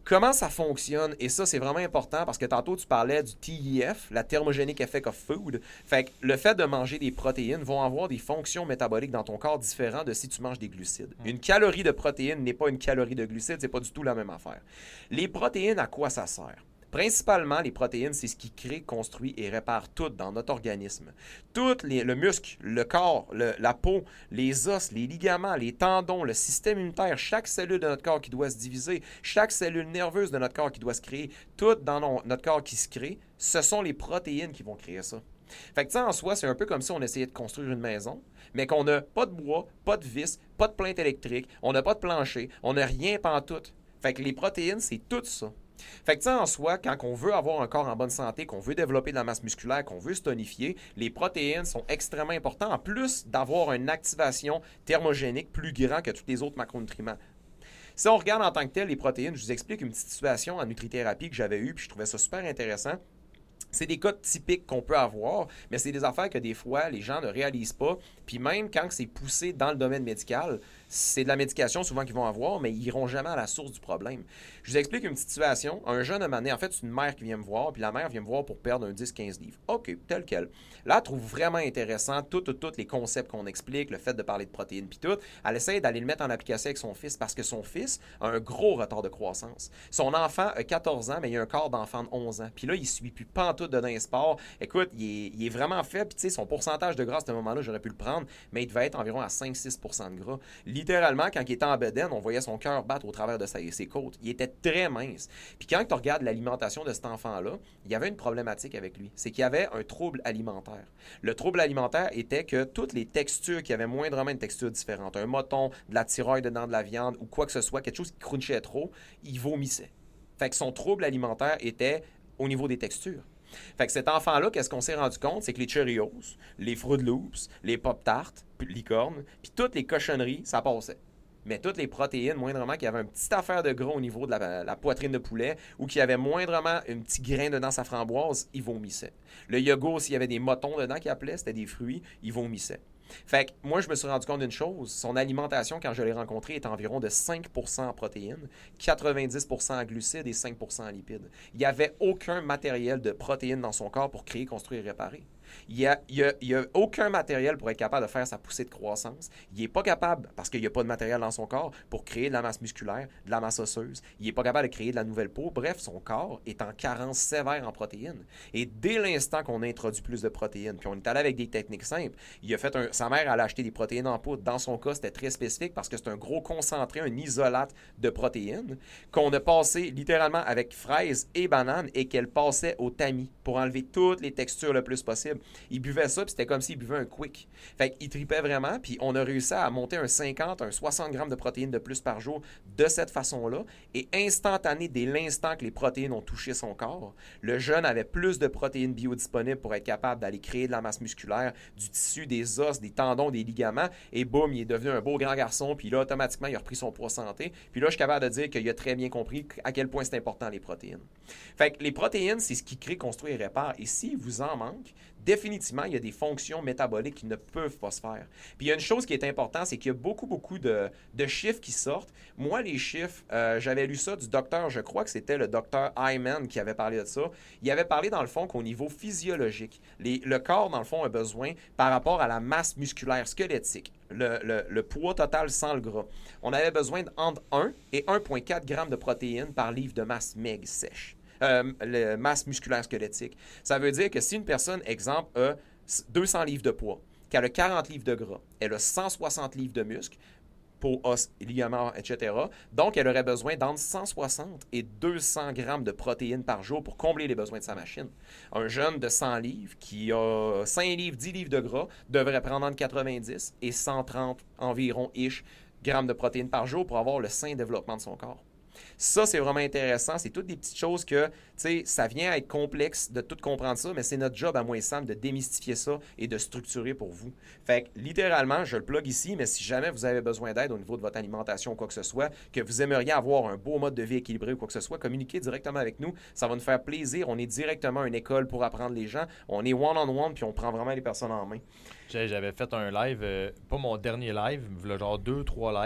Comment ça fonctionne? Et ça, c'est vraiment important parce que tantôt, tu parlais du T E F, la Thermogenic Effect of Food. Fait que le fait de manger des protéines vont avoir des fonctions métaboliques dans ton corps différentes de si tu manges des glucides. Une calorie de protéines n'est pas une calorie de glucides, c'est pas du tout la même affaire. Les protéines, à quoi ça sert? Principalement, les protéines, c'est ce qui crée, construit et répare tout dans notre organisme. Tout les, le muscle, le corps, le, la peau, les os, les ligaments, les tendons, le système immunitaire, chaque cellule de notre corps qui doit se diviser, chaque cellule nerveuse de notre corps qui doit se créer, tout dans non, notre corps qui se crée, ce sont les protéines qui vont créer ça. Fait que, tu sais, en soi, c'est un peu comme si on essayait de construire une maison, mais qu'on n'a pas de bois, pas de vis, pas de plainte électrique, on n'a pas de plancher, on n'a rien pantoute. Fait que les protéines, c'est tout ça. Fait que, tu sais, en soi, quand on veut avoir un corps en bonne santé, qu'on veut développer de la masse musculaire, qu'on veut se tonifier, les protéines sont extrêmement importantes, en plus d'avoir une activation thermogénique plus grande que tous les autres macronutriments. Si on regarde en tant que tel les protéines, je vous explique une petite situation en nutrithérapie que j'avais eue, puis je trouvais ça super intéressant. C'est des cas typiques qu'on peut avoir, mais c'est des affaires que des fois, les gens ne réalisent pas. Puis même quand c'est poussé dans le domaine médical, c'est de la médication souvent qu'ils vont avoir, mais ils n'iront jamais à la source du problème. Je vous explique une petite situation. Un jeune a mané, en fait, c'est une mère qui vient me voir, puis la mère vient me voir pour perdre un dix à quinze livres. OK, tel quel. Là, elle trouve vraiment intéressant tous tout, tout les concepts qu'on explique, le fait de parler de protéines, puis tout. Elle essaie d'aller le mettre en application avec son fils parce que son fils a un gros retard de croissance. Son enfant a quatorze ans, mais il a un corps d'enfant de onze ans. Puis là, il ne suit plus pantoute dedans les sports. Écoute, il est, il est vraiment faible. Puis tu sais, son pourcentage de gras à ce moment-là, j'aurais pu le prendre, mais il devait être environ à cinq à six pour cent de gras. Littéralement, quand il était en bedaine, on voyait son cœur battre au travers de ses, ses côtes. Il était très mince. Puis quand tu regardes l'alimentation de cet enfant-là, il y avait une problématique avec lui. C'est qu'il y avait un trouble alimentaire. Le trouble alimentaire était que toutes les textures qui avaient moindrement une texture différente, un moton, de la thyroïde dedans de la viande ou quoi que ce soit, quelque chose qui crunchait trop, il vomissait. Fait que son trouble alimentaire était au niveau des textures. Fait que cet enfant-là, qu'est-ce qu'on s'est rendu compte? C'est que les Cheerios, les Fruit Loops, les Pop-Tarts, licornes, puis toutes les cochonneries, ça passait. Mais toutes les protéines, moindrement, qu'il y avait une petite affaire de gras au niveau de la, la poitrine de poulet ou qu'il y avait moindrement un petit grain dedans sa framboise, il vomissait. Le yogourt, s'il y avait des motons dedans qu'il appelait, c'était des fruits, il vomissait. Fait que moi, je me suis rendu compte d'une chose. Son alimentation, quand je l'ai rencontré, est environ de cinq pour cent en protéines, quatre-vingt-dix pour cent en glucides et cinq pour cent en lipides. Il n'y avait aucun matériel de protéines dans son corps pour créer, construire et réparer. Il n'y a, a, a aucun matériel pour être capable de faire sa poussée de croissance. Il n'est pas capable, parce qu'il n'y a pas de matériel dans son corps, pour créer de la masse musculaire, de la masse osseuse. Il n'est pas capable de créer de la nouvelle peau. Bref, son corps est en carence sévère en protéines. Et dès l'instant qu'on a introduit plus de protéines, puis on est allé avec des techniques simples, il a fait un, sa mère, elle a acheté des protéines en poudre. Dans son cas, c'était très spécifique parce que c'est un gros concentré, un isolate de protéines qu'on a passé littéralement avec fraises et bananes et qu'elle passait au tamis pour enlever toutes les textures le plus possible. Il buvait ça, puis c'était comme s'il buvait un quick. Fait qu'il tripait vraiment, puis on a réussi à monter un cinquante, un soixante grammes de protéines de plus par jour de cette façon-là. Et instantané, dès l'instant que les protéines ont touché son corps, le jeune avait plus de protéines biodisponibles pour être capable d'aller créer de la masse musculaire, du tissu, des os, des tendons, des ligaments. Et boum, il est devenu un beau grand garçon, puis là, automatiquement, il a repris son poids santé. Puis là, je suis capable de dire qu'il a très bien compris à quel point c'est important les protéines. Fait que les protéines, c'est ce qui crée, construit et répare. Et s'il vous en manque, définitivement, il y a des fonctions métaboliques qui ne peuvent pas se faire. Puis il y a une chose qui est importante, c'est qu'il y a beaucoup, beaucoup de, de chiffres qui sortent. Moi, les chiffres, euh, j'avais lu ça du docteur, je crois que c'était le docteur Hyman qui avait parlé de ça. Il avait parlé, dans le fond, qu'au niveau physiologique, les, le corps, dans le fond, a besoin, par rapport à la masse musculaire squelettique, le, le, le poids total sans le gras, on avait besoin d'entre un et un virgule quatre grammes de protéines par livre de masse maigre sèche. Euh, la masse musculaire squelettique. Ça veut dire que si une personne, exemple, a deux cents livres de poids, qu'elle a quarante livres de gras, elle a cent soixante livres de muscles, peau, os, ligaments, et cetera. Donc, elle aurait besoin d'entre cent soixante et deux cents grammes de protéines par jour pour combler les besoins de sa machine. Un jeune de cent livres qui a cinq livres, dix livres de gras devrait prendre entre quatre-vingt-dix et cent trente environ ish grammes de protéines par jour pour avoir le sain développement de son corps. Ça, c'est vraiment intéressant. C'est toutes des petites choses que, tu sais, ça vient à être complexe de tout comprendre ça, mais c'est notre job à moi et Sam de démystifier ça et de structurer pour vous. Fait que, littéralement, je le plug ici, mais si jamais vous avez besoin d'aide au niveau de votre alimentation ou quoi que ce soit, que vous aimeriez avoir un beau mode de vie équilibré ou quoi que ce soit, communiquez directement avec nous. Ça va nous faire plaisir. On est directement une école pour apprendre les gens. On est one-on-one, puis on prend vraiment les personnes en main.
J'avais fait un live, euh, pas mon dernier live, mais genre deux, trois lives.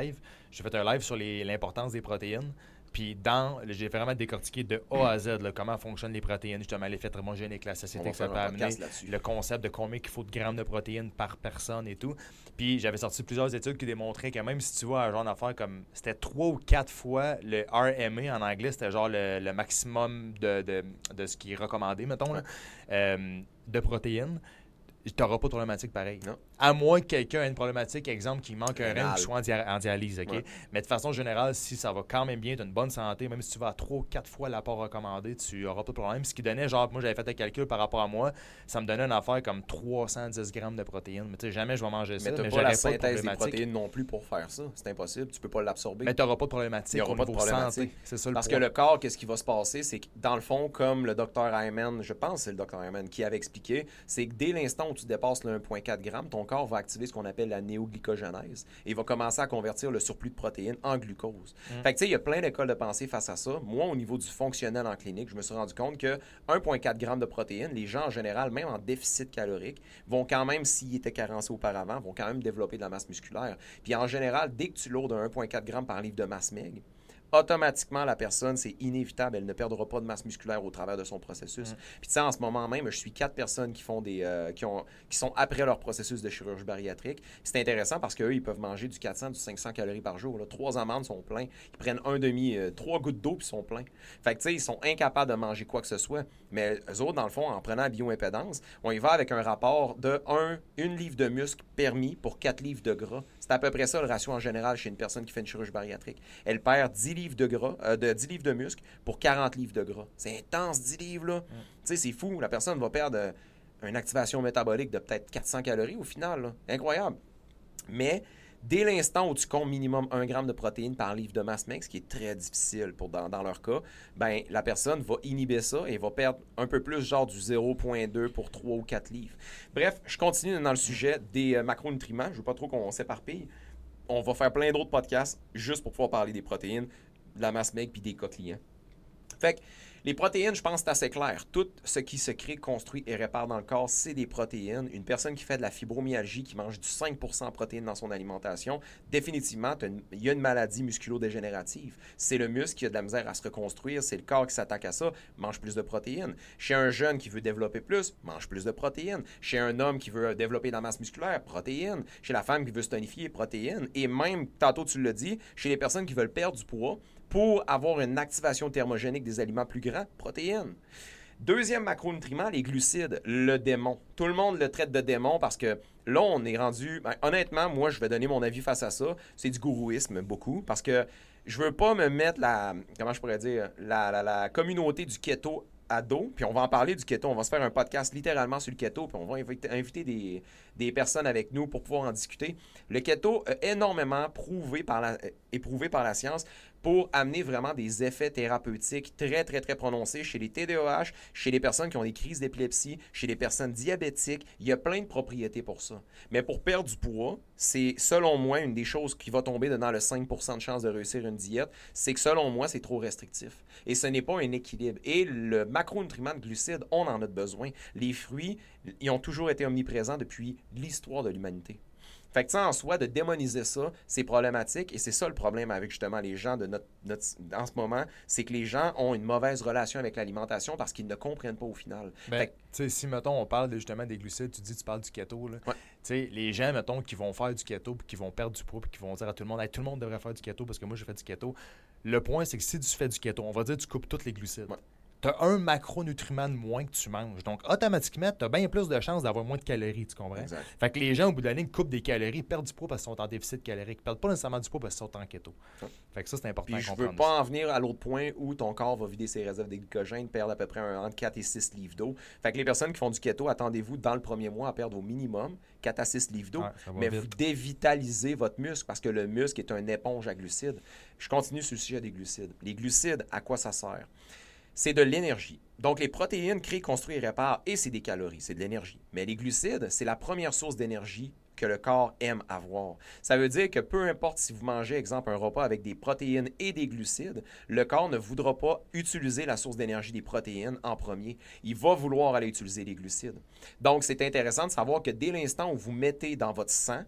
j'ai fait un live sur les, l'importance des protéines. Puis dans, j'ai vraiment décortiqué de A à Z là, comment fonctionnent les protéines, justement l'effet thermogénique, la satiété que ça peut amener, le concept de combien il faut de grammes de protéines par personne et tout. Puis j'avais sorti plusieurs études qui démontraient que même si tu vois un genre d'affaire comme, c'était trois ou quatre fois le R M A en anglais, c'était genre le, le maximum de, de, de ce qui est recommandé, mettons, là, euh, de protéines. Tu n'auras pas de problématique pareil. Non. À moins que quelqu'un ait une problématique, exemple, qu'il manque un rein ou qu'il soit en, dia- en dialyse. Okay? Ouais. Mais de façon générale, si ça va quand même bien, tu as une bonne santé, même si tu vas à trois ou quatre fois l'apport recommandé, tu n'auras pas de problème. Ce qui donnait, genre, moi, j'avais fait un calcul par rapport à moi, ça me donnait une affaire comme trois cent dix grammes de protéines. Mais tu sais, jamais je vais manger ça.
Mais tu n'as pas la synthèse des protéines non plus pour faire ça. C'est impossible. Tu ne peux pas l'absorber.
Mais tu n'auras pas de problématique au niveau santé.
C'est ça le Parce point. Que le corps, qu'est-ce qui va se passer? C'est que, dans le fond, comme le docteur Hyman, je pense que c'est le docteur Hyman qui avait expliqué, c'est que dès l'instant où tu dépasses le un virgule quatre grammes, ton corps va activer ce qu'on appelle la néoglycogénèse et il va commencer à convertir le surplus de protéines en glucose. Mm. Fait que tu sais, il y a plein d'écoles de pensée face à ça. Moi, au niveau du fonctionnel en clinique, je me suis rendu compte que un virgule quatre grammes de protéines, les gens en général, même en déficit calorique, vont quand même, s'ils étaient carencés auparavant, vont quand même développer de la masse musculaire. Puis en général, dès que tu lourdes un un virgule quatre grammes par livre de masse maigre, automatiquement, la personne, c'est inévitable, elle ne perdra pas de masse musculaire au travers de son processus. Mm. Puis tu sais, en ce moment même, je suis quatre personnes qui font des, euh, qui, ont, qui sont après leur processus de chirurgie bariatrique. C'est intéressant parce qu'eux, ils peuvent manger du quatre cents, du cinq cents calories par jour. Là. Trois amandes sont pleins. Ils prennent un demi, euh, trois gouttes d'eau puis ils sont pleins. Fait que tu sais, ils sont incapables de manger quoi que ce soit. Mais eux autres, dans le fond, en prenant la bioimpédance, on y va avec un rapport de un, une livre de muscle permis pour quatre livres de gras. C'est à peu près ça le ratio en général chez une personne qui fait une chirurgie bariatrique. Elle perd dix livres de gras, euh, de dix livres de muscle pour quarante livres de gras. C'est intense, dix livres, là. Mm. Tu sais, c'est fou. La personne va perdre euh, une activation métabolique de peut-être quatre cents calories au final, là. Incroyable. Mais dès l'instant où tu comptes minimum un gramme de protéines par livre de masse maigre, ce qui est très difficile pour dans, dans leur cas, ben la personne va inhiber ça et va perdre un peu plus, genre du zéro virgule deux pour trois ou quatre livres. Bref, je continue dans le sujet des euh, macronutriments. Je ne veux pas trop qu'on s'éparpille. On va faire plein d'autres podcasts juste pour pouvoir parler des protéines, de la masse maigre puis des cas clients. Fait que les protéines, je pense que c'est assez clair. Tout ce qui se crée, construit et répare dans le corps, c'est des protéines. Une personne qui fait de la fibromyalgie, qui mange du cinq pour cent de protéines dans son alimentation, définitivement, il y a une maladie musculo-dégénérative. C'est le muscle qui a de la misère à se reconstruire, c'est le corps qui s'attaque à ça, mange plus de protéines. Chez un jeune qui veut développer plus, mange plus de protéines. Chez un homme qui veut développer de la masse musculaire, protéines. Chez la femme qui veut se tonifier, protéines. Et même, tantôt tu l'as dit, chez les personnes qui veulent perdre du poids, pour avoir une activation thermogénique des aliments plus grands, protéines. Deuxième macronutriment, les glucides, le démon. Tout le monde le traite de démon parce que là, on est rendu... Ben, honnêtement, moi, je vais donner mon avis face à ça. C'est du gourouisme, beaucoup, parce que je veux pas me mettre la... Comment je pourrais dire? La, la, la communauté du keto à dos, puis on va en parler du keto. On va se faire un podcast littéralement sur le keto, puis on va inviter, inviter des, des personnes avec nous pour pouvoir en discuter. Le keto est énormément prouvé par la, éprouvé par la science pour amener vraiment des effets thérapeutiques très, très, très prononcés chez les T D A H, chez les personnes qui ont des crises d'épilepsie, chez les personnes diabétiques. Il y a plein de propriétés pour ça. Mais pour perdre du poids, c'est selon moi une des choses qui va tomber dans le cinq pour cent de chance de réussir une diète, c'est que selon moi, c'est trop restrictif. Et ce n'est pas un équilibre. Et le macronutriment de glucides, on en a besoin. Les fruits, ils ont toujours été omniprésents depuis l'histoire de l'humanité. Fait que ça, en soi, de démoniser ça, c'est problématique. Et c'est ça le problème avec justement les gens de notre, notre en ce moment, c'est que les gens ont une mauvaise relation avec l'alimentation parce qu'ils ne comprennent pas au final.
Ben, tu sais, si, mettons, on parle justement des glucides, tu dis, tu parles du keto, là. Ouais. Tu sais, les gens, mettons, qui vont faire du keto puis qui vont perdre du poids puis qui vont dire à tout le monde, hey, tout le monde devrait faire du keto parce que moi, je fais du keto. Le point, c'est que si tu fais du keto, on va dire que tu coupes tous les glucides. Ouais. Tu as un macronutriment de moins que tu manges. Donc, automatiquement, tu as bien plus de chances d'avoir moins de calories, tu comprends? Exact. Fait que les gens, au bout de l'année, coupent des calories, perdent du poids parce qu'ils sont en déficit calorique. Ils perdent pas nécessairement du poids parce qu'ils sont en keto. Ouais. Fait que ça, c'est important.
Puis je veux pas en venir à l'autre point où ton corps va vider ses réserves de glycogène, perdre à peu près un, entre quatre et six livres d'eau. Fait que les personnes qui font du keto, attendez-vous dans le premier mois à perdre au minimum quatre à six livres d'eau. Ouais, mais vite. Vous dévitalisez votre muscle parce que le muscle est une éponge à glucides. Je continue sur le sujet des glucides. Les glucides, à quoi ça sert? C'est de l'énergie. Donc, les protéines créent, construisent et réparent, et c'est des calories, c'est de l'énergie. Mais les glucides, c'est la première source d'énergie que le corps aime avoir. Ça veut dire que peu importe si vous mangez, exemple, un repas avec des protéines et des glucides, le corps ne voudra pas utiliser la source d'énergie des protéines en premier. Il va vouloir aller utiliser les glucides. Donc, c'est intéressant de savoir que dès l'instant où vous mettez dans votre sang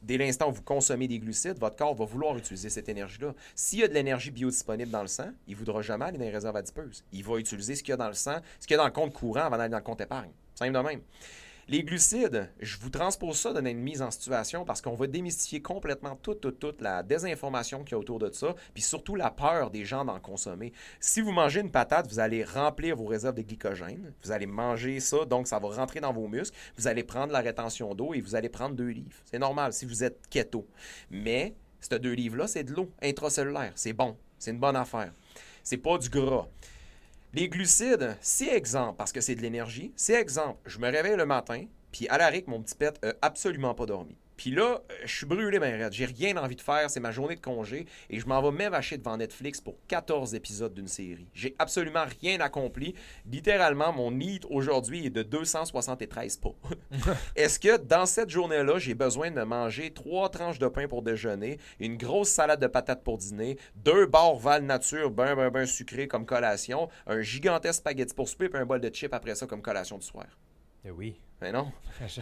dès l'instant où vous consommez des glucides, votre corps va vouloir utiliser cette énergie-là. S'il y a de l'énergie biodisponible dans le sang, il ne voudra jamais aller dans les réserves adipeuses. Il va utiliser ce qu'il y a dans le sang, ce qu'il y a dans le compte courant avant d'aller dans le compte épargne. Simple de même. Les glucides, je vous transpose ça dans une mise en situation parce qu'on va démystifier complètement toute, toute, toute la désinformation qu'il y a autour de ça, puis surtout la peur des gens d'en consommer. Si vous mangez une patate, vous allez remplir vos réserves de glycogène, vous allez manger ça, donc ça va rentrer dans vos muscles, vous allez prendre la rétention d'eau et vous allez prendre deux livres. C'est normal si vous êtes keto. Mais, ces deux livres-là, c'est de l'eau intracellulaire. C'est bon, c'est une bonne affaire. C'est pas du gras. Les glucides, c'est exemple, parce que c'est de l'énergie, c'est exemple, je me réveille le matin, puis à la rique, mon petit pet n'a absolument pas dormi. Puis là, je suis brûlé ben raide, j'ai rien envie de faire, c'est ma journée de congé, et je m'en vais même acheter devant Netflix pour quatorze épisodes d'une série. J'ai absolument rien accompli. Littéralement, mon need aujourd'hui est de deux cent soixante-treize pas. Est-ce que dans cette journée-là, j'ai besoin de manger trois tranches de pain pour déjeuner, une grosse salade de patates pour dîner, deux barres Val Nature ben ben ben sucrées comme collation, un gigantesque spaghetti pour souper, puis un bol de chips après ça comme collation du soir?
Eh oui.
Mais non.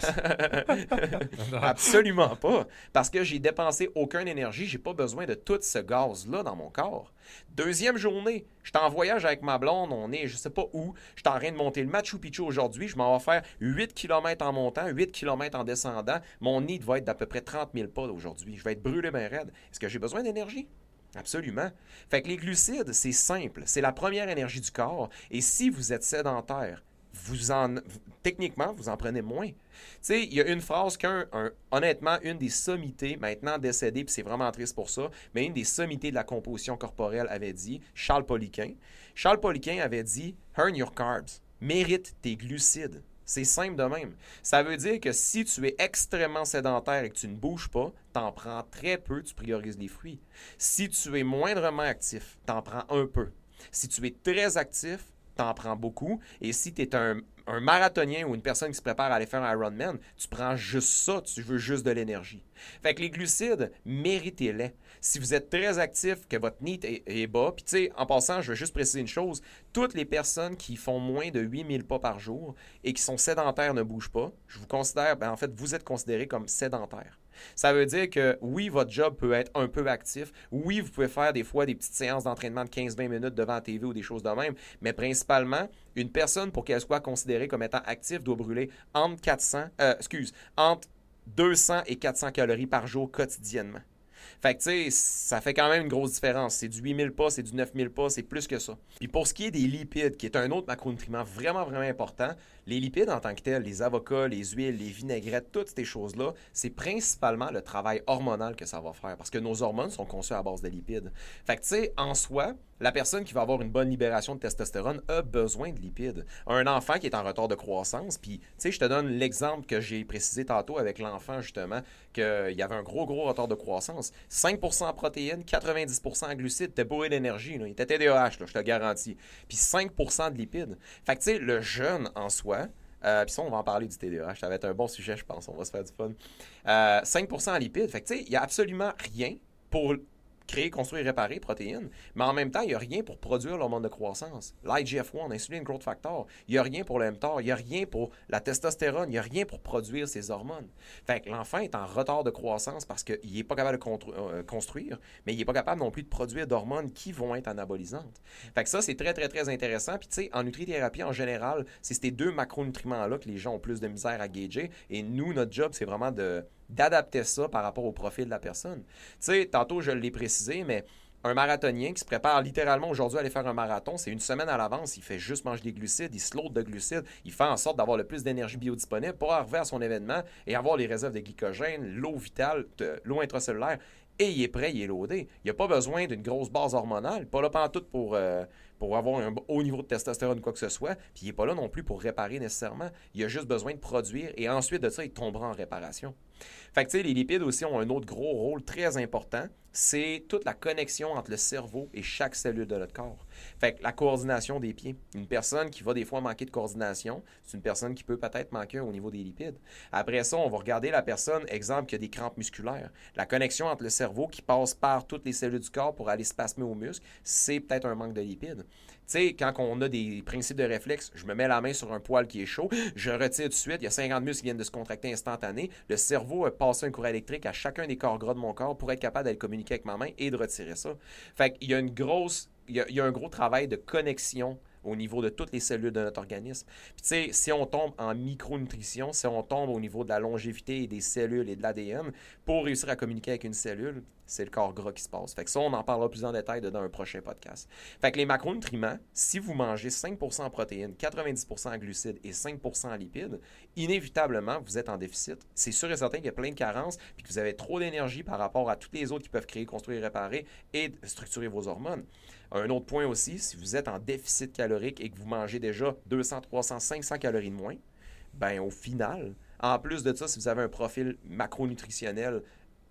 Absolument pas. Parce que j'ai dépensé aucune énergie, j'ai pas besoin de tout ce gaz-là dans mon corps. Deuxième journée, je suis en voyage avec ma blonde, on est je sais pas où, je suis en train de monter le Machu Picchu aujourd'hui, je m'en vais faire huit kilomètres en montant, huit kilomètres en descendant. Mon nid va être d'à peu près trente mille pas aujourd'hui. Je vais être brûlé bien raide. Est-ce que j'ai besoin d'énergie? Absolument. Fait que les glucides, c'est simple. C'est la première énergie du corps. Et si vous êtes sédentaire, vous en, techniquement, vous en prenez moins. Tu sais, il y a une phrase qu'un, un, honnêtement, une des sommités, maintenant décédée, puis c'est vraiment triste pour ça, mais une des sommités de la composition corporelle avait dit, Charles Poliquin. Charles Poliquin avait dit « Earn your carbs », mérite tes glucides. C'est simple de même. Ça veut dire que si tu es extrêmement sédentaire et que tu ne bouges pas, t'en prends très peu, tu priorises les fruits. Si tu es moindrement actif, t'en prends un peu. Si tu es très actif, t'en prends beaucoup. Et si tu es un, un marathonien ou une personne qui se prépare à aller faire un Ironman, tu prends juste ça, tu veux juste de l'énergie. Fait que les glucides, méritez-les. Si vous êtes très actif, que votre N E A T est, est bas, puis tu sais, en passant, je veux juste préciser une chose, toutes les personnes qui font moins de huit mille pas par jour et qui sont sédentaires ne bougent pas, je vous considère, ben en fait, vous êtes considérés comme sédentaires. Ça veut dire que oui, votre job peut être un peu actif. Oui, vous pouvez faire des fois des petites séances d'entraînement de quinze à vingt minutes devant la T V ou des choses de même. Mais principalement, une personne, pour qu'elle soit considérée comme étant active, doit brûler entre quatre cents, euh, excuse, entre deux cents et quatre cents calories par jour quotidiennement. Fait que, tu sais, ça fait quand même une grosse différence. C'est du huit mille pas, c'est du neuf mille pas, c'est plus que ça. Puis pour ce qui est des lipides, qui est un autre macronutriment vraiment, vraiment important, les lipides en tant que tels, les avocats, les huiles, les vinaigrettes, toutes ces choses-là, c'est principalement le travail hormonal que ça va faire parce que nos hormones sont conçues à base de lipides. Fait que, tu sais, en soi, la personne qui va avoir une bonne libération de testostérone a besoin de lipides. Un enfant qui est en retard de croissance, puis, tu sais, je te donne l'exemple que j'ai précisé tantôt avec l'enfant, justement, qu'il y avait un gros, gros retard de croissance. cinq pour cent en protéines, quatre-vingt-dix pour cent en glucides, t'es bourré d'énergie, là. Il était T D A H, là, je te le garantis. Puis cinq pour cent de lipides. Fait que, tu sais, le jeûne en soi, Euh, puis ça, on va en parler du T D A H. Ça va être un bon sujet, je pense. On va se faire du fun. Euh, cinq pour cent en lipides. Fait que, tu sais, il n'y a absolument rien pour créer, construire, réparer, protéines. Mais en même temps, il n'y a rien pour produire l'hormone de croissance. L'I G F un, Insulin Growth Factor. Il n'y a rien pour le mTOR. Il n'y a rien pour la testostérone. Il n'y a rien pour produire ces hormones. Fait que l'enfant est en retard de croissance parce qu'il n'est pas capable de contru- euh, construire, mais il n'est pas capable non plus de produire d'hormones qui vont être anabolisantes. Fait que ça, c'est très, très, très intéressant. Puis, tu sais, en nutrithérapie, en général, c'est ces deux macronutriments-là que les gens ont plus de misère à gager. Et nous, notre job, c'est vraiment de... d'adapter ça par rapport au profil de la personne. Tu sais, tantôt, je l'ai précisé, mais un marathonien qui se prépare littéralement aujourd'hui à aller faire un marathon, c'est une semaine à l'avance, il fait juste manger des glucides, il se load de glucides, il fait en sorte d'avoir le plus d'énergie biodisponible pour arriver à son événement et avoir les réserves de glycogène, l'eau vitale, de, l'eau intracellulaire, et il est prêt, il est loadé. Il n'a pas besoin d'une grosse base hormonale, pas là pantoute pour, euh, pour avoir un haut niveau de testostérone ou quoi que ce soit, puis il n'est pas là non plus pour réparer nécessairement. Il a juste besoin de produire, et ensuite de ça, il tombera en réparation. Fait que, tu sais, les lipides aussi ont un autre gros rôle très important, c'est toute la connexion entre le cerveau et chaque cellule de notre corps. Fait que la coordination des pieds. Une personne qui va des fois manquer de coordination, c'est une personne qui peut peut-être manquer au niveau des lipides. Après ça, on va regarder la personne, exemple, qui a des crampes musculaires. La connexion entre le cerveau qui passe par toutes les cellules du corps pour aller spasmer aux muscles, c'est peut-être un manque de lipides. Tu sais, quand on a des principes de réflexe, je me mets la main sur un poil qui est chaud, je retire tout de suite, il y a cinquante muscles qui viennent de se contracter instantané. Le cerveau a passé un courant électrique à chacun des corps gras de mon corps pour être capable d'aller communiquer avec ma main et de retirer ça. Fait qu'il y a une grosse, il y a, il y a un gros travail de connexion au niveau de toutes les cellules de notre organisme. Puis tu sais, si on tombe en micronutrition, si on tombe au niveau de la longévité et des cellules et de l'A D N, pour réussir à communiquer avec une cellule, c'est le corps gras qui se passe. Fait que ça, on en parlera plus en détail dans un prochain podcast. Fait que les macronutriments, si vous mangez cinq pour cent en protéines, quatre-vingt-dix pour cent en glucides et cinq pour cent en lipides, inévitablement, vous êtes en déficit. C'est sûr et certain qu'il y a plein de carences puis que vous avez trop d'énergie par rapport à toutes les autres qui peuvent créer, construire, réparer et structurer vos hormones. Un autre point aussi, si vous êtes en déficit calorique et que vous mangez déjà deux cents, trois cents, cinq cents calories de moins, bien au final, en plus de ça, si vous avez un profil macronutritionnel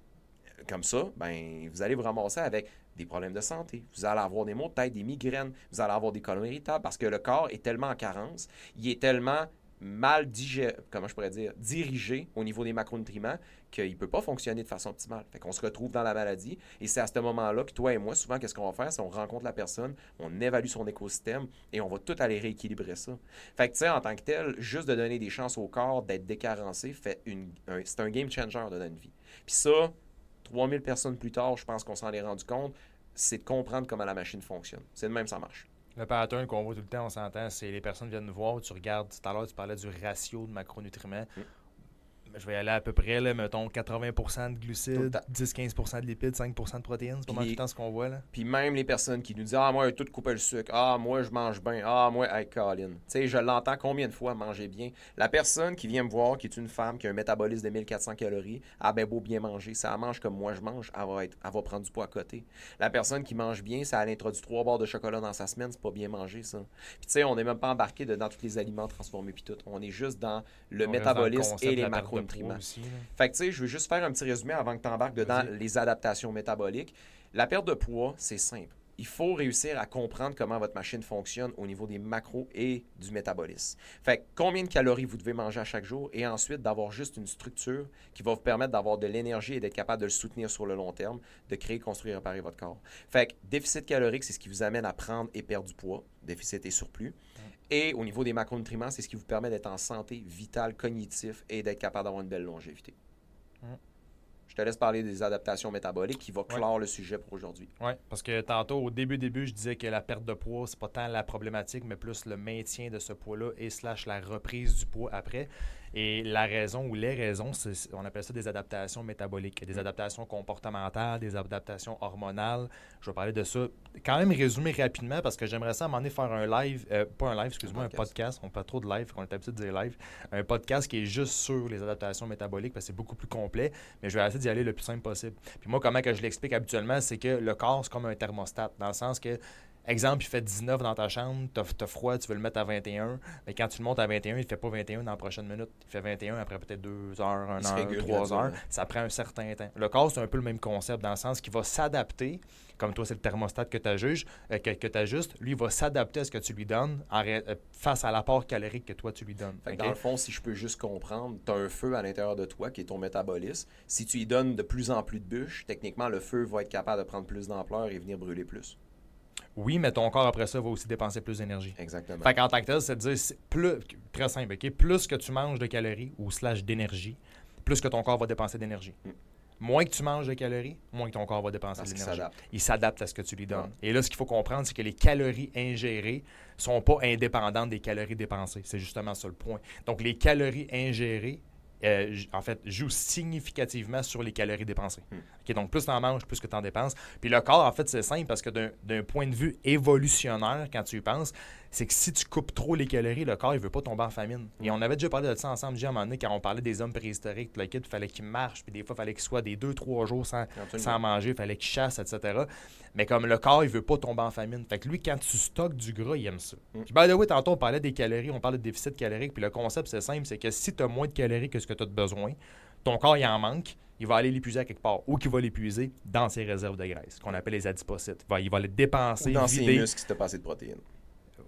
comme ça, bien vous allez vous ramasser avec des problèmes de santé. Vous allez avoir des maux de tête, des migraines, vous allez avoir des colons irritables parce que le corps est tellement en carence, il est tellement mal digéré, comment je pourrais dire, dirigé au niveau des macronutriments qu'il ne peut pas fonctionner de façon optimale. Fait qu'on se retrouve dans la maladie et c'est à ce moment-là que toi et moi, souvent, qu'est-ce qu'on va faire? C'est on rencontre la personne, on évalue son écosystème et on va tout aller rééquilibrer ça. Fait que tu sais, en tant que tel, juste de donner des chances au corps d'être décarencé, fait une, un, c'est un game changer de notre vie. Puis ça, trois mille personnes plus tard, je pense qu'on s'en est rendu compte, c'est de comprendre comment la machine fonctionne. C'est de même, ça marche.
Le pattern qu'on voit tout le temps, on s'entend, c'est les personnes viennent nous voir, tu regardes, tout à l'heure, tu parlais du ratio de macronutriments. Mm. Je vais y aller à peu près, là, mettons, quatre-vingts pour cent de glucides, dix à quinze pour cent de lipides, cinq pour cent de protéines. C'est pas mal tout le temps ce qu'on voit, là.
Puis même les personnes qui nous disent « Ah, moi, tout couper le sucre. Ah, moi, je mange bien. Ah, moi, hey, Colin. » Tu sais, je l'entends combien de fois manger bien. La personne qui vient me voir, qui est une femme, qui a un métabolisme de mille quatre cents calories, ah, ben beau bien manger. Si elle mange comme moi je mange, elle va, être, elle va prendre du poids à côté. La personne qui mange bien, si elle introduit trois barres de chocolat dans sa semaine, c'est pas bien manger, ça. Puis tu sais, on n'est même pas embarqué de, dans tous les aliments transformés puis tout. On est juste dans le on métabolisme dans le et les macronutriments. Fait que, tu sais, je veux juste faire un petit résumé avant que tu embarques dedans Vas-y. Les adaptations métaboliques. La perte de poids, c'est simple. Il faut réussir à comprendre comment votre machine fonctionne au niveau des macros et du métabolisme. Fait que combien de calories vous devez manger à chaque jour et ensuite d'avoir juste une structure qui va vous permettre d'avoir de l'énergie et d'être capable de le soutenir sur le long terme, de créer, construire et réparer votre corps. Fait que déficit calorique, c'est ce qui vous amène à prendre et perdre du poids, déficit et surplus. Et au niveau des macronutriments, c'est ce qui vous permet d'être en santé vitale, cognitif et d'être capable d'avoir une belle longévité. Hum. Je te laisse parler des adaptations métaboliques qui va clore ouais. le sujet pour aujourd'hui.
Oui, parce que tantôt, au début, début, je disais que la perte de poids, c'est pas tant la problématique, mais plus le maintien de ce poids-là et slash la reprise du poids après. Et la raison ou les raisons, c'est, on appelle ça des adaptations métaboliques, des adaptations comportementales, des adaptations hormonales. Je vais parler de ça. Quand même résumer rapidement parce que j'aimerais ça à un moment donné faire un live, euh, pas un live, excuse-moi, un podcast. un podcast. On parle trop de live, on est habitué de dire live. Un podcast qui est juste sur les adaptations métaboliques parce que c'est beaucoup plus complet, mais je vais essayer d'y aller le plus simple possible. Puis moi, comment que je l'explique habituellement, c'est que le corps, c'est comme un thermostat, dans le sens que exemple, il fait dix-neuf dans ta chambre, t'as, t'as froid, tu veux le mettre à vingt et un, mais quand tu le montes à vingt et un, il ne fait pas vingt et un dans la prochaine minute. Il fait vingt et un après peut-être deux heures, une heure, trois heures. Ça prend un certain temps. Le corps, c'est un peu le même concept dans le sens qu'il va s'adapter, comme toi, c'est le thermostat que tu ajustes, euh, que, que tu ajustes, lui, il va s'adapter à ce que tu lui donnes en ré, euh, face à l'apport calorique que toi, tu lui donnes.
Fait okay? Dans le fond, si je peux juste comprendre, tu as un feu à l'intérieur de toi qui est ton métabolisme. Si tu y donnes de plus en plus de bûches, techniquement, le feu va être capable de prendre plus d'ampleur et venir brûler plus.
Oui, mais ton corps, après ça, va aussi dépenser plus d'énergie.
Exactement.
Fait qu'en tant que tel, c'est de dire, c'est plus, très simple, OK? Plus que tu manges de calories ou slash d'énergie, plus que ton corps va dépenser d'énergie. Mm. Moins que tu manges de calories, moins que ton corps va dépenser Parce d'énergie. S'adapte. Il s'adapte à ce que tu lui donnes. Ouais. Et là, ce qu'il faut comprendre, c'est que les calories ingérées ne sont pas indépendantes des calories dépensées. C'est justement ça le point. Donc, les calories ingérées, Euh, en fait, joue significativement sur les calories dépensées. Hmm. Okay, donc, plus tu en manges, plus que tu en dépenses. Puis le corps, en fait, c'est simple parce que d'un, d'un point de vue évolutionnaire, quand tu y penses, c'est que si tu coupes trop les calories, le corps, il ne veut pas tomber en famine. Hmm. Et on avait déjà parlé de ça ensemble, à un moment donné, quand on parlait des hommes préhistoriques, le kit, il fallait qu'ils marchent, puis des fois, il fallait qu'ils soient des deux, trois jours sans, sans manger, il fallait qu'ils chassent, et cetera. Mais comme le corps, il ne veut pas tomber en famine. Fait que lui, quand tu stockes du gras, il aime ça. Hmm. Puis, by the way, tantôt, on parlait des calories, on parlait de déficit calorique, puis le concept, c'est simple, c'est que si tu as moins de calories que ce que tu as de besoin, ton corps, il en manque, il va aller l'épuiser à quelque part, ou qu'il va l'épuiser dans ses réserves de graisse, qu'on appelle les adipocytes. Il va, il va les dépenser,
ou dans
vider.
ses muscles si tu as pas assez de protéines.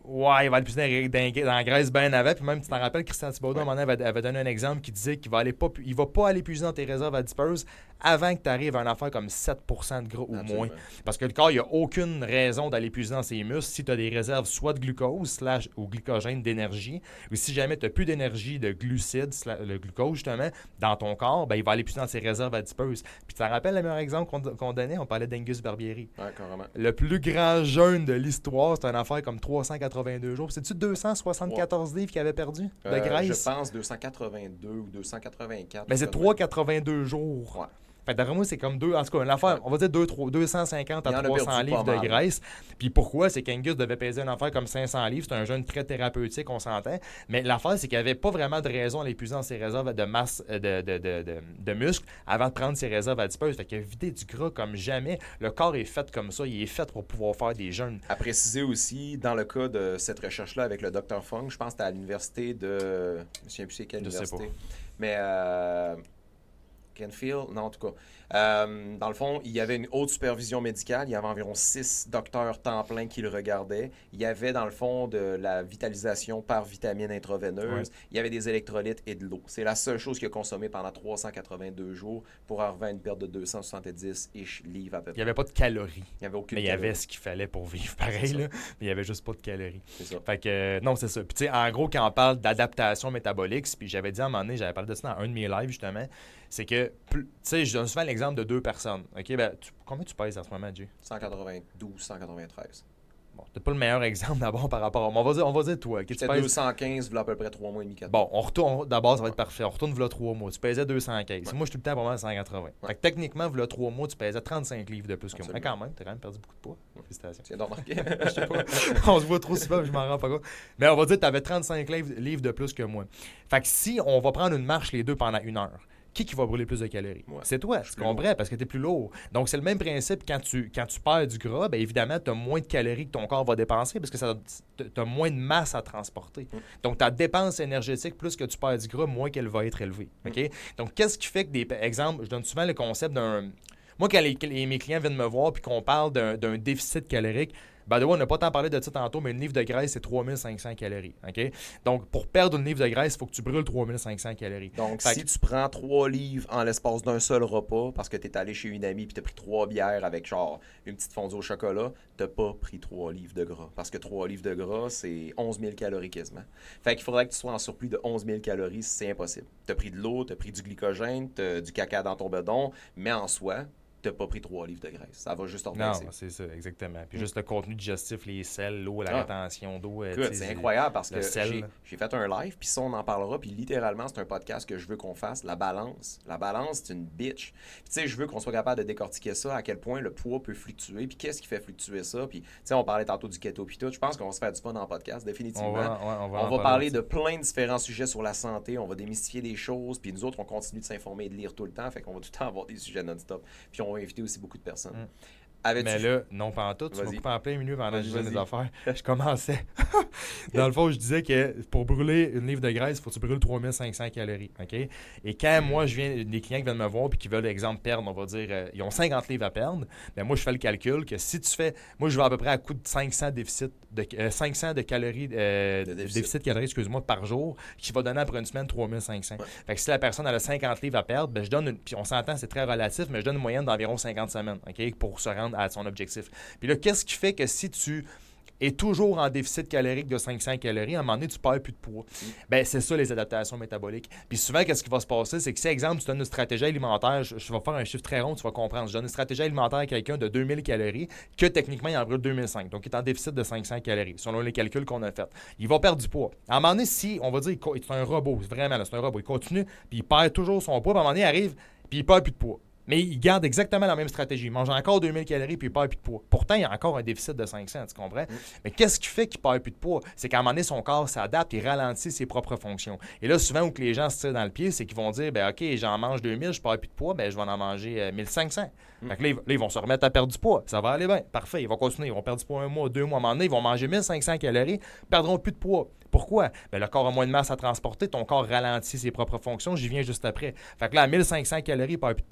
Ouais, il va aller plus dans, dans, dans la graisse bien avant. Puis même, tu t'en rappelles, Christian Thibodeau, ouais. à un moment donné, avait, avait donné un exemple qui disait qu'il va aller pas, il va pas aller puiser dans tes réserves adipeuses avant que tu arrives à une affaire comme sept pour cent de gras ou
Absolument.
moins. Parce que le corps, il n'y a aucune raison d'aller puiser dans ses muscles si tu as des réserves soit de glucose slash, ou glycogène d'énergie, ou si jamais tu n'as plus d'énergie de glucides, slash, le glucose justement, dans ton corps, ben, il va aller puiser dans ses réserves adipeuses. Puis tu t'en rappelles le meilleur exemple qu'on, qu'on donnait? On parlait d'Angus Barbieri.
Ouais, carrément.
Le plus grand jeûne de l'histoire, c'est une affaire comme trois cent quatre-vingt-deux jours. C'est-tu deux cent soixante-quatorze ouais. livres qu'il avait perdu de
euh,
graisse?
Je pense deux cent quatre-vingt-deux ou deux cent quatre-vingt-quatre.
Mais c'est trois cent quatre-vingt-deux jours.
Ouais.
Fait d'après moi, c'est comme deux. En tout cas, une affaire, on va dire deux cent cinquante à trois cents livres de graisse. Puis pourquoi? C'est qu'Angus devait peser une affaire comme cinq cents livres. C'est un jeûne très thérapeutique, on s'entend. Mais l'affaire, c'est qu'il n'y avait pas vraiment de raison à l'épuiser dans ses réserves de masse de, de, de, de, de muscles avant de prendre ses réserves adipeuses. Fait qu'il a vidé du gras comme jamais. Le corps est fait comme ça. Il est fait pour pouvoir faire des jeûnes.
À préciser aussi, dans le cas de cette recherche-là avec le docteur Fung, je pense que c'était à l'université de... Je ne me souviens plus c'est quelle
je
université.
Sais pas.
Mais... Euh... Kenfield, non, en tout cas. Euh, dans le fond, il y avait une haute supervision médicale. Il y avait environ six docteurs temps plein qui le regardaient. Il y avait, dans le fond, de la vitalisation par vitamine intraveineuse. Ouais. Il y avait des électrolytes et de l'eau. C'est la seule chose qu'il a consommée pendant trois cent quatre-vingt-deux jours pour arriver à une perte de deux cent soixante-dix livres à peu près.
Il n'y avait pas de calories.
Il n'y avait aucune
Mais il y
calorie.
avait ce qu'il fallait pour vivre, pareil. Là. Mais il n'y avait juste pas de calories.
C'est ça.
Fait que, euh, non, c'est ça. Puis, tu sais, en gros, quand on parle d'adaptation métabolique, puis j'avais dit à un moment donné, j'avais parlé de ça dans un de mes lives, justement, c'est que, tu sais, je donne souvent l'exemple de deux personnes. OK, ben, tu, combien tu pèses en ce moment, Jay?
cent quatre-vingt-douze, cent quatre-vingt-treize.
Bon, c'est pas le meilleur exemple d'abord par rapport à... On va dire, on va dire toi. Okay,
J'étais pèses... deux cent quinze, voilà à peu près trois mois et demi, quatre
Bon, on retourne, d'abord, ça va être parfait. On retourne voilà trois mois. Tu pesais deux cent quinze. Ouais. Moi, je suis tout le temps pas mal cent quatre-vingts. Ouais. Fait que techniquement, voilà trois mois, tu pesais trente-cinq livres de plus Absolument. que moi. Mais quand même, t'as quand même perdu beaucoup de poids. Ouais. Félicitations.
C'est normal.
Je sais pas. On se voit trop souvent, je m'en rends pas compte. Mais on va dire que t'avais trente-cinq livres de plus que moi. Fait que si on va prendre une marche les deux pendant une heure, qui qui va brûler plus de calories? Ouais. C'est toi, tu comprends, parce que tu es plus lourd. Donc, c'est le même principe quand tu, quand tu perds du gras, bien évidemment, tu as moins de calories que ton corps va dépenser parce que tu as moins de masse à transporter. Mm. Donc, ta dépense énergétique, plus que tu perds du gras, moins qu'elle va être élevée. Mm. Okay? Donc, qu'est-ce qui fait que des... Exemple, je donne souvent le concept d'un... Moi, quand les, les, mes clients viennent me voir et qu'on parle d'un, d'un déficit calorique, ben de on n'a pas tant parlé de ça tantôt, mais une livre de graisse, c'est trois mille cinq cents calories. Okay? Donc, pour perdre une livre de graisse, il faut que tu brûles trois mille cinq cents calories.
Donc,
fait
si
que...
tu prends trois livres en l'espace d'un seul repas, parce que tu es allé chez une amie et tu as pris trois bières avec genre une petite fondue au chocolat, tu n'as pas pris trois livres de gras. Parce que trois livres de gras, c'est onze mille calories quasiment. Fait qu'il faudrait que tu sois en surplus de onze mille calories, c'est impossible. Tu as pris de l'eau, tu as pris du glycogène, tu as du caca dans ton bedon, mais en soi, tu n'as pas pris trois livres de graisse. Ça va juste en baisser.
Non, c'est ça, exactement. Puis mm. juste le contenu digestif, les sels, l'eau, la ah. rétention d'eau.
Écoute, c'est incroyable parce que j'ai, j'ai fait un live, puis ça, on en parlera, puis littéralement, c'est un podcast que je veux qu'on fasse, la balance. La balance, c'est une bitch. Puis tu sais, je veux qu'on soit capable de décortiquer ça, à quel point le poids peut fluctuer, puis qu'est-ce qui fait fluctuer ça. Puis tu sais, on parlait tantôt du keto, puis tout. Je pense qu'on va se faire du fun dans le podcast, définitivement. On va, ouais, on va, on va parler de plein de différents sujets sur la santé, on va démystifier des choses, puis nous autres, on continue de s'informer et de lire tout le temps, fait qu'on va tout le temps avoir des sujets non-stop. Puis on va inviter aussi beaucoup de personnes. Mmh.
Mais là, non pas en tout. Tu m'as coupé en plein milieu pendant que je disais mes affaires. Je commençais. Dans le fond, je disais que pour brûler une livre de graisse, il faut que tu brûles trois mille cinq cents calories. Okay? Et quand moi, je viens, des clients qui viennent me voir et qui veulent, exemple, perdre, on va dire, euh, ils ont cinquante livres à perdre, bien, moi, je fais le calcul que si tu fais, moi, je vais à peu près à coût de cinq cents déficit de, euh, cinq cents de calories, euh, de déficit. déficit de calories, excuse-moi, par jour, qui va donner après une semaine trois mille cinq cents. Ouais. Fait que si la personne elle a cinquante livres à perdre, bien, je donne, une, puis on s'entend, c'est très relatif, mais je donne une moyenne d'environ cinquante semaines, okay, pour se rendre à son objectif. Puis là, qu'est-ce qui fait que si tu es toujours en déficit calorique de cinq cents calories, à un moment donné, tu perds plus de poids? Mm. Bien, c'est ça, les adaptations métaboliques. Puis souvent, qu'est-ce qui va se passer? C'est que si, exemple, tu donnes une stratégie alimentaire, je, je vais faire un chiffre très rond, tu vas comprendre. Je donne une stratégie alimentaire à quelqu'un de deux mille calories, que techniquement, il en brûle deux mille cinq. Donc, il est en déficit de cinq cents calories, selon les calculs qu'on a faits. Il va perdre du poids. À un moment donné, si, on va dire, c'est un robot, vraiment, là, c'est un robot, il continue, puis il perd toujours son poids, puis à un moment donné, il arrive, puis il perd plus de poids. Mais il garde exactement la même stratégie. Il mange encore deux mille calories puis il perd plus de poids. Pourtant, il y a encore un déficit de cinq cents, tu comprends? Mm. Mais qu'est-ce qui fait qu'il perd plus de poids? C'est qu'à un moment donné, son corps s'adapte et ralentit ses propres fonctions. Et là, souvent, où que les gens se tirent dans le pied, c'est qu'ils vont dire, ben OK, j'en mange deux mille, je perds plus de poids, ben je vais en manger euh, mille cinq cents. Mm. Fait que là, ils, là, ils vont se remettre à perdre du poids. Ça va aller bien. Parfait. Ils vont continuer. Ils vont perdre du poids un mois, deux mois. À un moment donné, ils vont manger mille cinq cents calories, perdront plus de poids. Pourquoi? Bien, le corps a moins de masse à transporter, ton corps ralentit ses propres fonctions, j'y viens juste après. Fait que là, à mille cinq cents calories, il perd plus de poids. Fait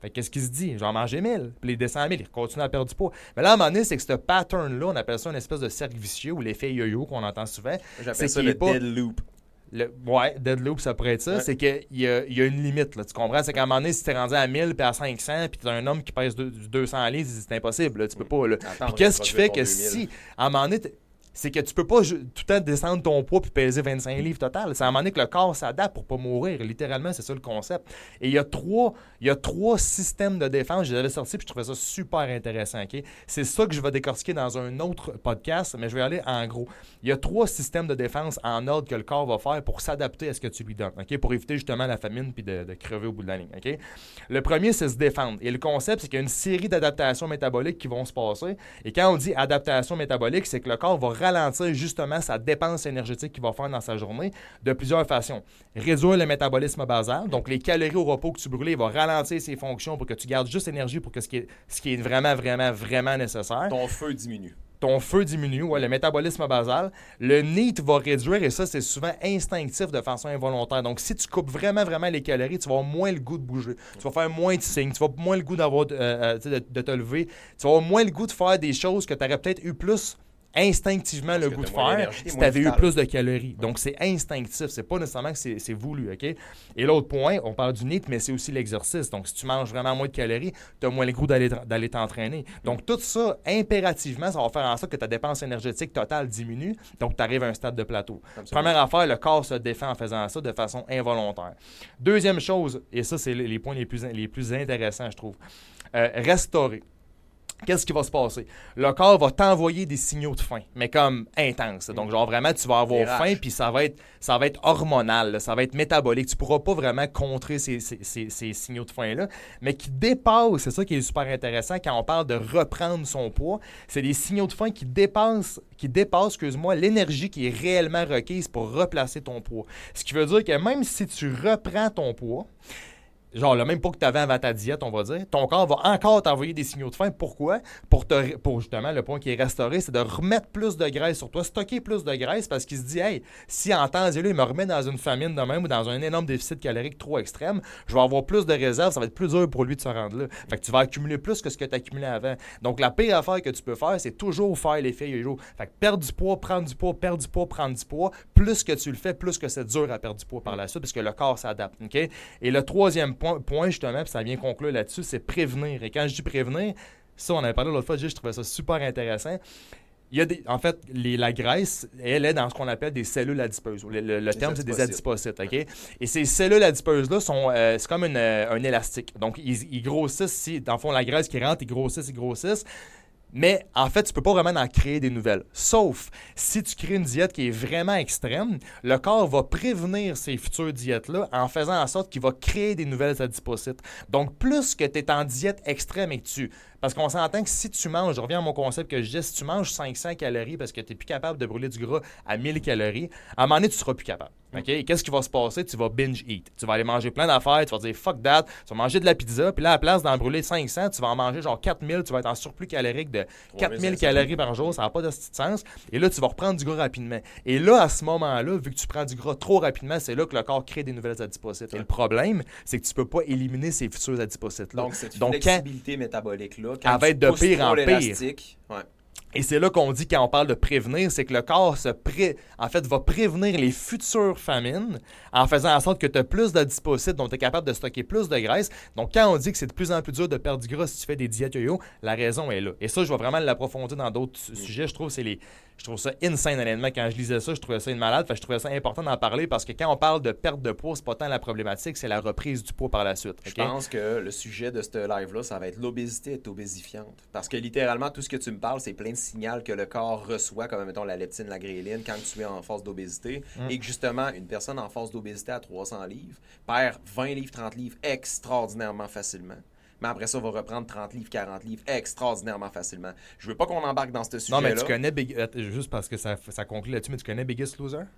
Mais qu'est-ce qu'il se dit? Je vais en manger mille. Puis il descend à mille, il continue à perdre du poids. Mais là, à un moment donné, c'est que ce pattern-là, on appelle ça une espèce de cercle vicieux ou l'effet yo-yo qu'on entend souvent.
J'appelle ça le pas... dead loop.
Le, ouais, dead loop, ça pourrait être ça. Ouais. C'est qu'il y a, y a une limite, là, tu comprends? C'est qu'à un moment donné, si t'es rendu à mille puis à cinq cents puis t'as un homme qui pèse deux cents livres, c'est impossible, là, tu peux pas. Là. Attends, puis qu'est-ce qui fait que si, à un moment donné, c'est que tu peux pas tout le temps descendre ton poids puis peser vingt-cinq livres total. C'est à un moment donné que le corps s'adapte pour pas mourir. Littéralement, c'est ça le concept. Et il y a trois, il y a trois systèmes de défense. Je les avais sortis puis je trouvais ça super intéressant. Okay? C'est ça que je vais décortiquer dans un autre podcast, mais je vais aller en gros. Il y a trois systèmes de défense en ordre que le corps va faire pour s'adapter à ce que tu lui donnes, okay? Pour éviter justement la famine puis de, de crever au bout de la ligne. Okay? Le premier, c'est se défendre. Et le concept, c'est qu'il y a une série d'adaptations métaboliques qui vont se passer. Et quand on dit adaptation métabolique, c'est que le corps va ralentir justement sa dépense énergétique qu'il va faire dans sa journée de plusieurs façons. Réduire le métabolisme basal, donc les calories au repos que tu brûles, il va ralentir ses fonctions pour que tu gardes juste énergie pour que ce qui est, ce qui est vraiment, vraiment, vraiment nécessaire.
Ton feu diminue.
Ton feu diminue, ouais, le métabolisme basal. Le N E A T va réduire, et ça, c'est souvent instinctif de façon involontaire. Donc, si tu coupes vraiment, vraiment les calories, tu vas avoir moins le goût de bouger. Tu vas faire moins de signes, tu vas avoir moins le goût d'avoir, euh, de, de te lever. Tu vas avoir moins le goût de faire des choses que tu aurais peut-être eu plus instinctivement Parce le goût de faire si tu avais eu plus de calories. Donc, c'est instinctif. C'est pas nécessairement que c'est, c'est voulu, OK? Et l'autre point, on parle du N E A T, mais c'est aussi l'exercice. Donc, si tu manges vraiment moins de calories, tu as moins le goût d'aller, d'aller t'entraîner. Donc, tout ça, impérativement, ça va faire en sorte que ta dépense énergétique totale diminue. Donc, tu arrives à un stade de plateau. Absolument. Première affaire, le corps se défend en faisant ça de façon involontaire. Deuxième chose, et ça, c'est les points les plus, les plus intéressants, je trouve, euh, restaurer. Qu'est-ce qui va se passer? Le corps va t'envoyer des signaux de faim, mais comme intenses. Donc, genre vraiment, tu vas avoir faim, puis ça va être, ça va être hormonal, là, ça va être métabolique. Tu ne pourras pas vraiment contrer ces, ces, ces, ces signaux de faim-là, mais qui dépassent, c'est ça qui est super intéressant quand on parle de reprendre son poids, c'est des signaux de faim qui dépassent, qui dépassent, excuse-moi, l'énergie qui est réellement requise pour replacer ton poids. Ce qui veut dire que même si tu reprends ton poids, genre le même poids que tu avais avant ta diète, on va dire, ton corps va encore t'envoyer des signaux de faim. Pourquoi? Pour, te, pour justement, le point qui est restauré, c'est de remettre plus de graisse sur toi, stocker plus de graisse parce qu'il se dit, hey, si en temps et lieu, il me remet dans une famine de même ou dans un énorme déficit calorique trop extrême, je vais avoir plus de réserves, ça va être plus dur pour lui de se rendre là. Fait que tu vas accumuler plus que ce que tu as accumulé avant. Donc, la pire affaire que tu peux faire, c'est toujours faire l'effet yo-yo. Fait que perdre du poids, prendre du poids, perdre du poids, prendre du poids, plus que tu le fais, plus que c'est dur à perdre du poids par la suite parce que le corps s'adapte. Okay? Et le troisième point, point justement, puis ça vient conclure là-dessus, c'est prévenir. Et quand je dis prévenir, ça, on avait parlé l'autre fois, je trouvais ça super intéressant. Il y a des, en fait, les, la graisse, elle est dans ce qu'on appelle des cellules adipeuses. Le, le, le terme, c'est des adipocytes. Okay? Et ces cellules adipeuses-là, sont, euh, c'est comme une, euh, un élastique. Donc, ils, ils grossissent, si, dans le fond, la graisse qui rentre, ils grossissent, ils grossissent. Mais en fait, tu ne peux pas vraiment en créer des nouvelles. Sauf si tu crées une diète qui est vraiment extrême, le corps va prévenir ces futures diètes-là en faisant en sorte qu'il va créer des nouvelles adipocytes. Donc, plus que tu es en diète extrême et que tu... Parce qu'on s'entend que si tu manges, je reviens à mon concept que je dis, si tu manges cinq cents calories parce que tu n'es plus capable de brûler du gras à mille calories, à un moment donné, tu ne seras plus capable. Okay? Et qu'est-ce qui va se passer? Tu vas binge eat. Tu vas aller manger plein d'affaires, tu vas dire fuck that, tu vas manger de la pizza, puis là, à la place d'en brûler cinq cents, tu vas en manger genre quatre mille, tu vas être en surplus calorique de quatre mille calories par jour, ça n'a pas de sens. Et là, tu vas reprendre du gras rapidement. Et là, à ce moment-là, vu que tu prends du gras trop rapidement, c'est là que le corps crée des nouvelles adipocytes. Et le problème, c'est que tu ne peux pas éliminer ces futurs adipocytes-là.
Donc, cette Donc, flexibilité quand... métabolique-là,
quand elle va être de pire en pire.
Ouais.
Et c'est là qu'on dit, quand on parle de prévenir, c'est que le corps se pré... en fait, va prévenir les futures famines en faisant en sorte que tu as plus d'adipocytes, donc tu es capable de stocker plus de graisse. Donc, quand on dit que c'est de plus en plus dur de perdre du gras si tu fais des diètes yo-yo, la raison est là. Et ça, je vais vraiment l'approfondir dans d'autres mmh. sujets. Je trouve c'est les... je trouve ça insane, honnêtement. Quand je lisais ça, je trouvais ça une malade. Fait, je trouvais ça important d'en parler parce que quand on parle de perte de poids, c'est pas tant la problématique, c'est la reprise du poids par la suite. Okay?
Je pense que le sujet de ce live-là, ça va être l'obésité est obésifiante. Parce que littéralement, tout ce que tu me parles, c'est plein de signaux que le corps reçoit, comme mettons la leptine, la gréline, quand tu es en phase d'obésité. Mm. Et que justement, une personne en phase d'obésité à trois cents livres perd vingt livres, trente livres extraordinairement facilement. Mais après ça, va reprendre trente livres, quarante livres extraordinairement facilement. Je veux pas qu'on embarque dans ce sujet-là.
Non, mais tu connais Big... Juste parce que ça, ça conclut là-dessus, mais tu connais Biggest Loser?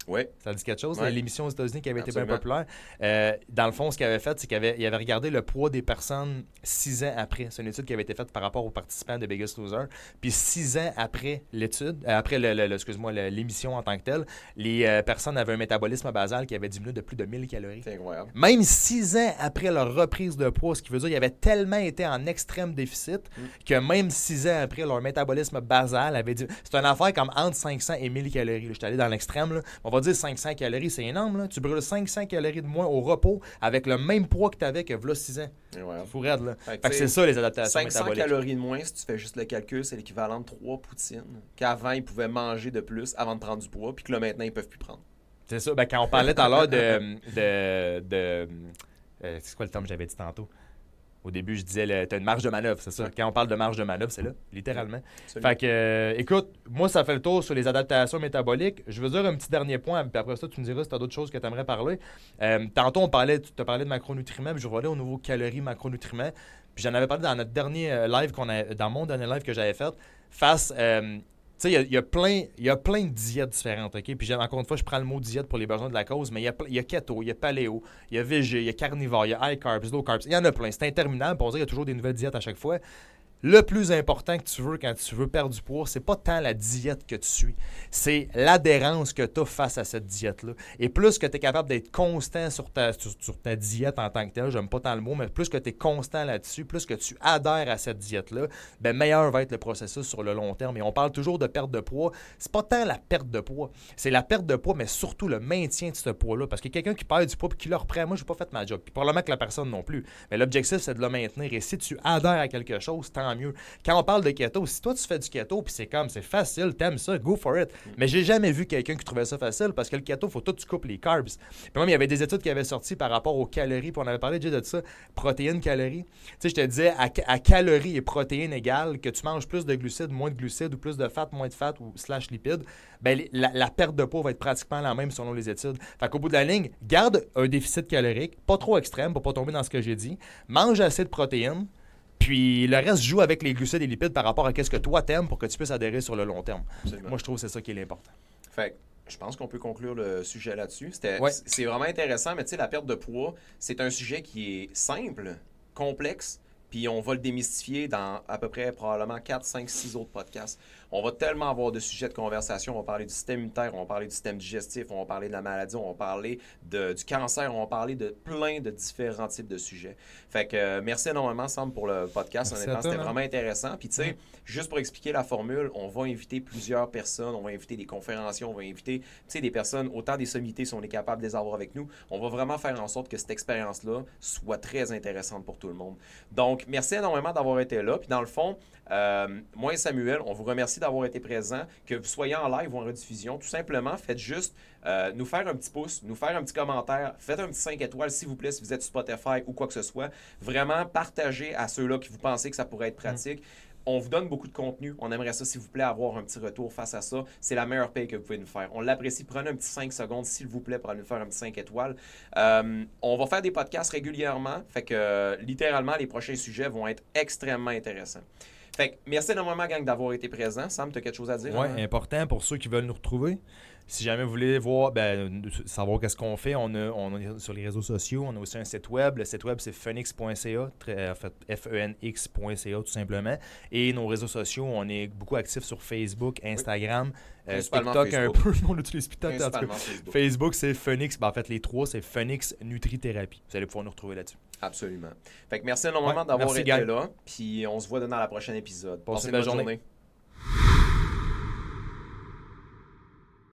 Oui.
Ça dit quelque chose?
Ouais.
L'émission aux États-Unis qui avait
Absolument.
été bien populaire. Euh, dans le fond, ce qu'il avait fait, c'est qu'il avait, il avait regardé le poids des personnes six ans après. C'est une étude qui avait été faite par rapport aux participants de Biggest Loser. Puis six ans après l'étude, euh, après le, le, le, excuse-moi, le, l'émission en tant que telle, les euh, personnes avaient un métabolisme basal qui avait diminué de plus de mille calories.
C'est incroyable.
Même six ans après leur reprise de poids, ce qui veut dire qu'ils avaient tellement été en extrême déficit mm. que même six ans après, leur métabolisme basal avait dit... C'est une affaire comme entre cinq cents et mille calories. Je suis allé dans l'extrême. Là. On va dire cinq cents calories, c'est énorme. Là. Tu brûles cinq cents calories de moins au repos avec le même poids que tu avais que v'là six ans.
C'est
fou raide, là.
Fait que,
fait que c'est ça, les adaptations
cinq cents
métaboliques.
calories de moins, si tu fais juste le calcul, c'est l'équivalent de trois poutines qu'avant, ils pouvaient manger de plus avant de prendre du poids, puis que là, maintenant, ils peuvent plus prendre.
C'est ça. Ben, quand on parlait tout à l'heure de... de, de euh, c'est quoi le terme que j'avais dit tantôt? Au début, je disais, tu as une marge de manœuvre, c'est ça. Ouais. Quand on parle de marge de manœuvre, c'est là, littéralement. Absolument. Fait que, euh, écoute, moi, ça fait le tour sur les adaptations métaboliques. Je veux dire un petit dernier point, puis après ça, tu me diras si tu as d'autres choses que tu aimerais parler. Euh, tantôt, on parlait, tu as parlé de macronutriments, puis je revenais au nouveau calories, macronutriments. Puis j'en avais parlé dans notre dernier live, qu'on a, dans mon dernier live que j'avais fait, face... Euh, tu sais, il y, y a plein de diètes différentes, OK? Puis encore une fois, je prends le mot diète pour les besoins de la cause, mais il y a, y a keto, il y a paléo, il y a végé, il y a carnivore, il y a high carbs, low carbs. Il y en a plein. C'est interminable. Pour dire, il y a toujours des nouvelles diètes à chaque fois. Le plus important que tu veux quand tu veux perdre du poids, c'est pas tant la diète que tu suis, c'est l'adhérence que tu as face à cette diète-là. Et plus que tu es capable d'être constant sur ta, sur, sur ta diète en tant que telle, j'aime pas tant le mot, mais plus que tu es constant là-dessus, plus que tu adhères à cette diète-là, ben meilleur va être le processus sur le long terme. Et on parle toujours de perte de poids. C'est pas tant la perte de poids, c'est la perte de poids, mais surtout le maintien de ce poids-là. Parce que quelqu'un qui perd du poids et qui le reprend, moi, je n'ai pas fait ma job. Puis probablement que la personne non plus. Mais l'objectif, c'est de le maintenir. Et si tu adhères à quelque chose, tant mieux. Quand on parle de keto, si toi tu fais du keto puis c'est comme c'est facile, t'aimes ça, go for it. Mais j'ai jamais vu quelqu'un qui trouvait ça facile parce que le keto, il faut tout que tu coupes les carbs. Puis même il y avait des études qui avaient sorti par rapport aux calories, puis on avait parlé déjà de ça, protéines, calories. Tu sais, je te disais à, à calories et protéines égales, que tu manges plus de glucides, moins de glucides ou plus de fat, moins de fat ou slash lipides, ben la, la perte de poids va être pratiquement la même selon les études. Fait qu'au bout de la ligne, garde un déficit calorique, pas trop extrême pour pas tomber dans ce que j'ai dit, mange assez de protéines. Puis le reste joue avec les glucides et les lipides par rapport à ce que toi t'aimes pour que tu puisses adhérer sur le long terme. Absolument. Moi, je trouve que c'est ça qui est l'important.
Fait je pense qu'on peut conclure le sujet là-dessus. C'était,
ouais.
C'est vraiment intéressant, mais tu sais, la perte de poids, c'est un sujet qui est simple, complexe, puis on va le démystifier dans à peu près probablement quatre, cinq, six autres podcasts. On va tellement avoir de sujets de conversation. On va parler du système immunitaire, on va parler du système digestif, on va parler de la maladie, on va parler de, du cancer, on va parler de plein de différents types de sujets. Fait que euh, merci énormément, Sam, pour le podcast.
Merci
Honnêtement,
toi,
c'était
hein?
vraiment intéressant. Puis tu sais, mmh. juste pour expliquer la formule, on va inviter plusieurs personnes, on va inviter des conférenciers, on va inviter des personnes, autant des sommités si on est capable de les avoir avec nous. On va vraiment faire en sorte que cette expérience-là soit très intéressante pour tout le monde. Donc, merci énormément d'avoir été là. Puis dans le fond, Euh, moi et Samuel, on vous remercie d'avoir été présents, que vous soyez en live ou en rediffusion. Tout simplement, faites juste euh, nous faire un petit pouce, nous faire un petit commentaire, faites un petit cinq étoiles s'il vous plaît si vous êtes sur Spotify ou quoi que ce soit. Vraiment, partagez à ceux-là qui vous pensez que ça pourrait être pratique. Mmh. On vous donne beaucoup de contenu. On aimerait ça, s'il vous plaît, avoir un petit retour face à ça. C'est la meilleure paye que vous pouvez nous faire. On l'apprécie. Prenez un petit cinq secondes, s'il vous plaît, pour nous faire un petit cinq étoiles. Euh, on va faire des podcasts régulièrement. Fait que, euh, littéralement, les prochains sujets vont être extrêmement intéressants. Fait que, merci énormément, gang, d'avoir été présent. Sam, tu as quelque chose à dire?
Oui,
hein?
Important pour ceux qui veulent nous retrouver. Si jamais vous voulez voir, ben, savoir qu'est-ce qu'on fait, on, a, on est sur les réseaux sociaux. On a aussi un site web. Le site web, c'est phenix point c a, très, en fait, F E N X point C A tout simplement. Et nos réseaux sociaux, on est beaucoup actifs sur Facebook, Instagram, oui. euh, TikTok
Facebook.
un peu. On utilise plus TikTok.
Facebook,
Facebook c'est Phenix. Ben, en fait, les trois, c'est Phenix Nutrithérapie. Vous allez pouvoir nous retrouver là-dessus.
Absolument. Fait que merci énormément ouais, d'avoir été gang. là. Puis on se voit dans le prochain épisode.
Passez une bonne journée. journée.